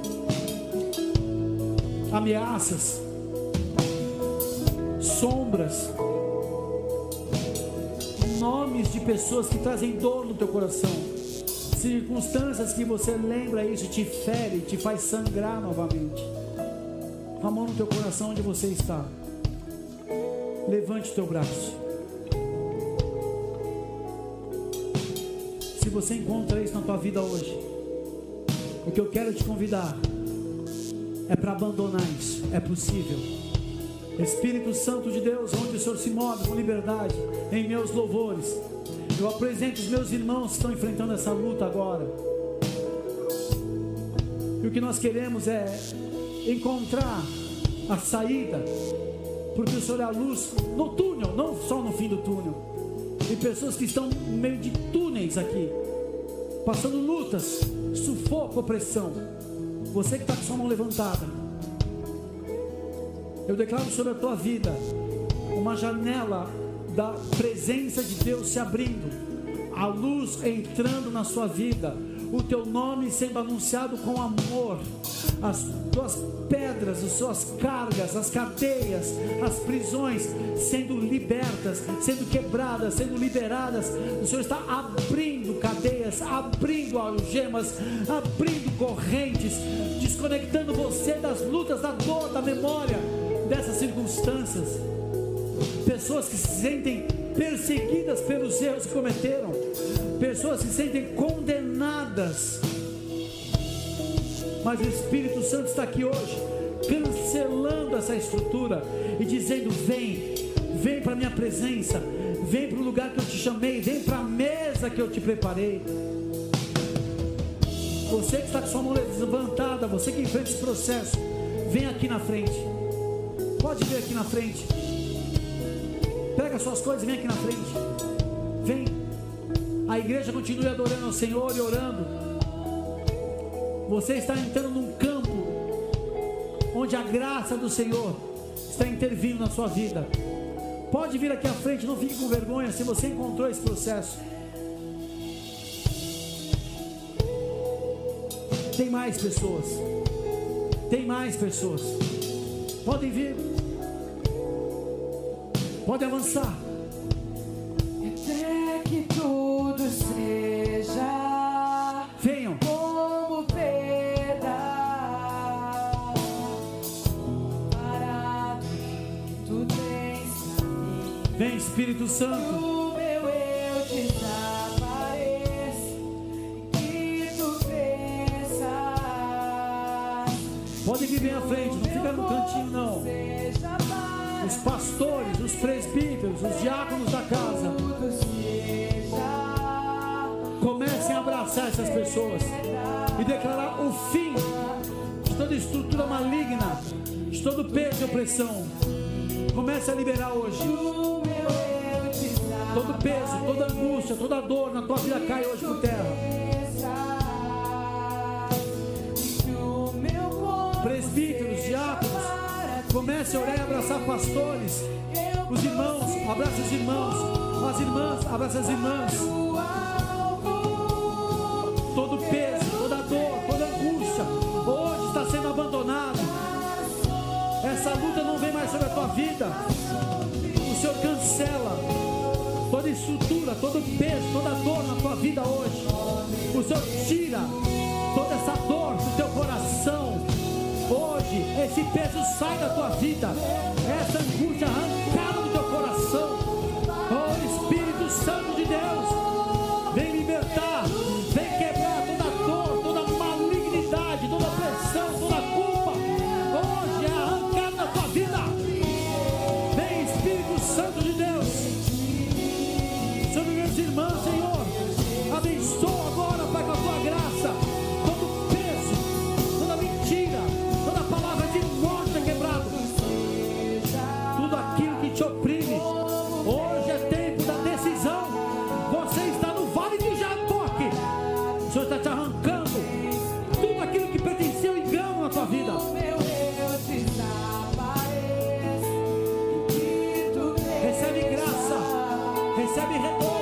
ameaças, sombras, nomes de pessoas que trazem dor no teu coração, circunstâncias que você lembra isso, te fere, te faz sangrar novamente. Com a mão no teu coração onde você está, levante o teu braço. Se você encontra isso na tua vida hoje, o que eu quero te convidar é para abandonar isso. É possível. Espírito Santo de Deus, onde o Senhor se move com liberdade em meus louvores, eu apresento os meus irmãos que estão enfrentando essa luta agora. E o que nós queremos é encontrar a saída, porque o Senhor é a luz no túnel, não só no fim do túnel. Tem pessoas que estão no meio de túneis aqui, passando lutas, sufoco, opressão. Você que está com sua mão levantada, eu declaro sobre a tua vida uma janela da presença de Deus se abrindo, a luz entrando na sua vida, o teu nome sendo anunciado com amor, as tuas pedras, as suas cargas, as cadeias, as prisões sendo libertas, sendo quebradas, sendo liberadas. O Senhor está abrindo cadeias, abrindo algemas, abrindo correntes, desconectando você das lutas, da dor, da memória, dessas circunstâncias. pessoas que se sentem perseguidas pelos erros que cometeram, pessoas que se sentem condenadas, mas o Espírito Santo está aqui hoje, cancelando essa estrutura e dizendo: vem, vem para a minha presença, vem para o lugar que eu te chamei, vem para a mesa que eu te preparei. Você que está com sua mão levantada, você que enfrenta esse processo, vem aqui na frente, pode vir aqui na frente, pega suas coisas e vem aqui na frente, vem. A igreja continue adorando ao Senhor e orando. Você está entrando num campo onde a graça do Senhor está intervindo na sua vida. Pode vir aqui à frente, não fique com vergonha se você encontrou esse processo. Tem mais pessoas, tem mais pessoas, podem vir, pode avançar. Até que tudo seja, venham, como pedra parado, tu tens pra mim. Vem, Espírito Santo. O meu eu desapareça, que tu pensas. Pode vir bem à frente, não fica no cantinho não. Os pastores, os presbíteros, os diáconos da casa, comecem a abraçar essas pessoas e declarar o fim de toda estrutura maligna, de todo peso e opressão. Comece a liberar hoje. Todo peso, toda angústia, toda dor na tua vida cai hoje por terra. Presbíteros, diáconos, comece a orar e abraçar pastores, os irmãos, abraça os irmãos, as irmãs, abraça as irmãs. Todo peso, toda dor, toda angústia, hoje está sendo abandonado. Essa luta não vem mais sobre a tua vida. O Senhor cancela toda estrutura, todo peso, toda dor na tua vida hoje. O Senhor tira toda essa dor do teu coração. Hoje, esse peso sai da tua vida, essa angústia arrancada do teu coração. Oh, Espírito Santo de Deus, vem libertar, vem quebrar toda dor, toda malignidade, toda opressão, toda culpa. Hoje é arrancada da tua vida. Vem, Espírito Santo de Deus, sobre meus irmãos, Senhor, abençoa agora, Pai, com a tua graça, todo peso, toda mentira, toda palavra de morte é quebrado, tudo aquilo que te oprime. Hoje é tempo da decisão. Você está no vale de Jaboque. O Senhor está te arrancando tudo aquilo que pertencia ao engano na tua vida. Recebe graça, recebe renovo.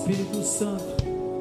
Espírito Santo,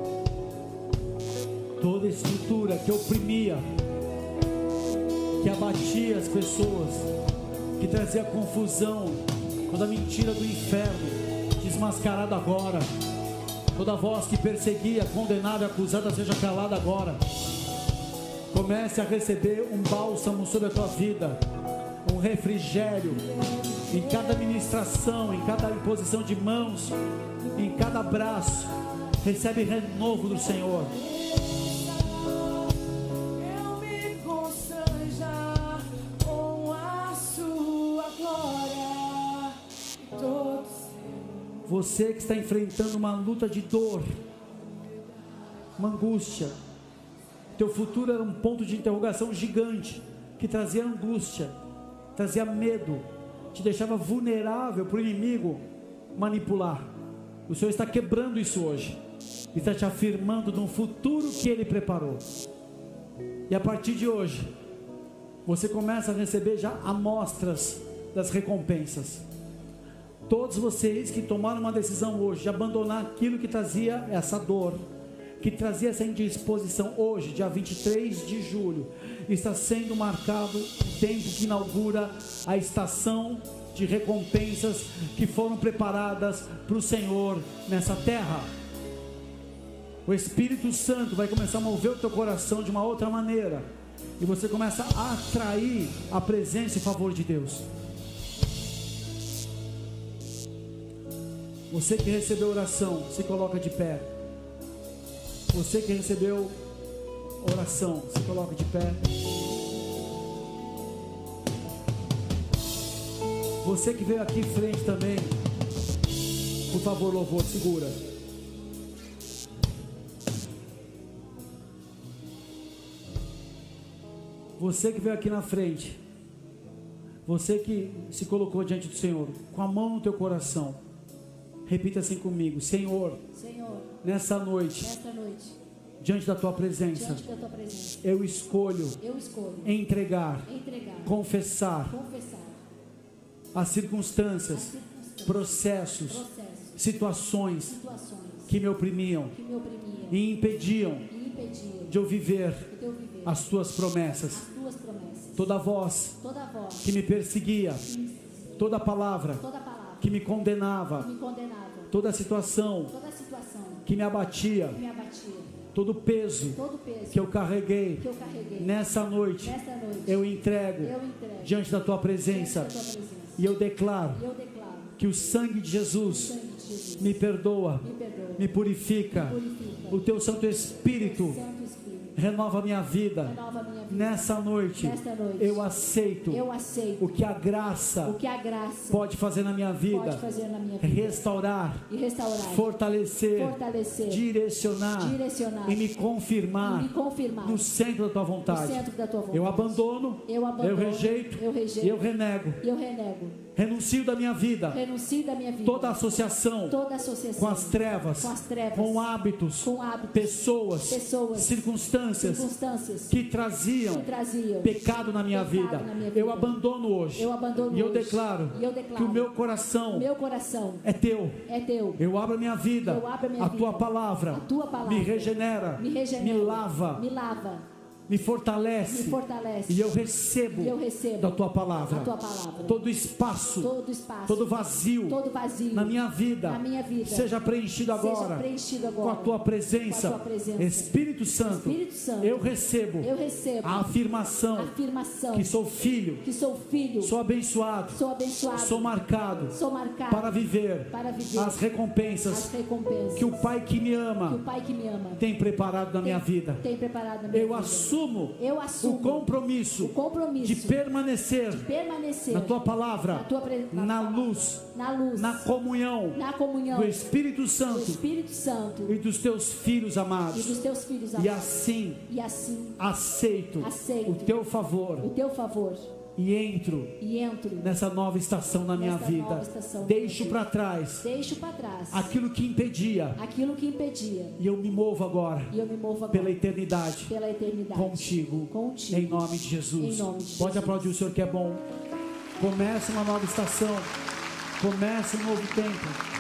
toda estrutura que oprimia, que abatia as pessoas, que trazia confusão, toda mentira do inferno, desmascarada agora. Toda voz que perseguia, condenava e acusada, seja calada agora. Comece a receber um bálsamo sobre a tua vida, um refrigério em cada ministração, em cada imposição de mãos, em cada abraço. Recebe renovo do Senhor. Eu me constranja com a sua glória e todos. Você que está enfrentando uma luta de dor, uma angústia, teu futuro era um ponto de interrogação gigante, que trazia angústia, trazia medo, te deixava vulnerável para o inimigo manipular. O Senhor está quebrando isso hoje, e está te afirmando de um futuro que Ele preparou. E a partir de hoje, você começa a receber já amostras das recompensas. Todos vocês que tomaram uma decisão hoje de abandonar aquilo que trazia essa dor, que trazia essa indisposição, hoje, dia vinte e três de julho, está sendo marcado o tempo que inaugura a estação de recompensas que foram preparadas para o Senhor nessa terra. O Espírito Santo vai começar a mover o teu coração de uma outra maneira, e você começa a atrair a presença e favor de Deus. Você que recebeu oração, se coloca de pé. Você que recebeu oração, se coloca de pé. Você que veio aqui em frente também, por favor, louvor, segura. Você que veio aqui na frente, você que se colocou diante do Senhor, com a mão no teu coração, repita assim comigo: Senhor, Senhor, nessa noite, nesta noite, diante da tua presença, diante da tua presença, eu escolho eu escolho entregar, entregar, confessar confessar as circunstâncias, as circunstâncias, processos, processos, situações situações que me oprimiam que me oprimiam e impediam e impediam de eu viver de eu viver as tuas promessas. as tuas promessas. Toda voz Toda voz que me perseguia, toda palavra toda palavra que me que condenava, me condenava, toda situação toda situação que me abatia, que me abatia, todo peso todo peso que eu carreguei, que eu carreguei, nessa noite nesta noite, eu entrego eu entrego diante da tua diante presença, da tua presença. e eu declaro E eu declaro que o sangue de que o Jesus sangue de Jesus me perdoa, me perdoa, me purifica, purifica, o teu Santo Espírito Santo Espírito renova a minha vida. renova a minha vida. Nessa noite Nesta noite, eu aceito eu aceito o que a graça o que a graça pode fazer na minha pode vida, fazer na minha vida, restaurar, e restaurar, fortalecer, fortalecer, direcionar direcionar e me confirmar e me confirmar no centro da tua no vontade. centro da tua vontade. Eu abandono, eu abandono, eu rejeito, eu rejeito, e eu renego, e eu renego, renuncio da minha vida renuncio da minha vida, toda associação toda associação com as trevas, com as trevas, com hábitos, com hábitos, pessoas, pessoas, circunstâncias circunstâncias que traziam que traziam pecado na minha, pecado vida. na minha Eu vida. abandono hoje. Eu abandono E eu hoje. declaro, E eu declaro que o meu coração meu coração é teu. é teu. Eu abro a minha vida. Eu abro a minha a vida. tua palavra, A tua palavra me regenera, me regenera, me lava, me lava, me fortalece, me fortalece, e eu recebo, e eu recebo da tua palavra, a tua palavra. todo espaço, todo espaço, todo vazio, todo vazio na minha vida, na minha vida seja preenchido seja agora, preenchido agora com a tua presença, com a tua presença. Espírito Santo, Espírito Santo, eu recebo, eu recebo a afirmação, a afirmação que sou filho, que sou filho, sou abençoado, sou abençoado, sou marcado, sou marcado para viver, para viver as recompensas as recompensas que o Pai que me que ama o Pai que me ama tem preparado na minha tem, vida. tem preparado na minha Eu vida. assumo eu assumo o compromisso o compromisso de permanecer permanecer na tua palavra, na tua pre- na na palavra, luz, na luz, na comunhão na comunhão do Espírito do Santo Espírito Santo e dos teus filhos e amados. dos teus filhos E amados. assim E assim aceito Aceito o teu favor o teu favor e entro e entro nessa nova estação na minha Nesta vida. nova estação na Deixo minha para trás deixo para trás aquilo que impedia aquilo que impedia e eu me movo agora e eu me movo agora pela eternidade pela eternidade contigo, contigo em nome de Jesus. Em nome de Pode Jesus. aplaudir o Senhor que é bom. Começa uma nova estação, começa um novo tempo.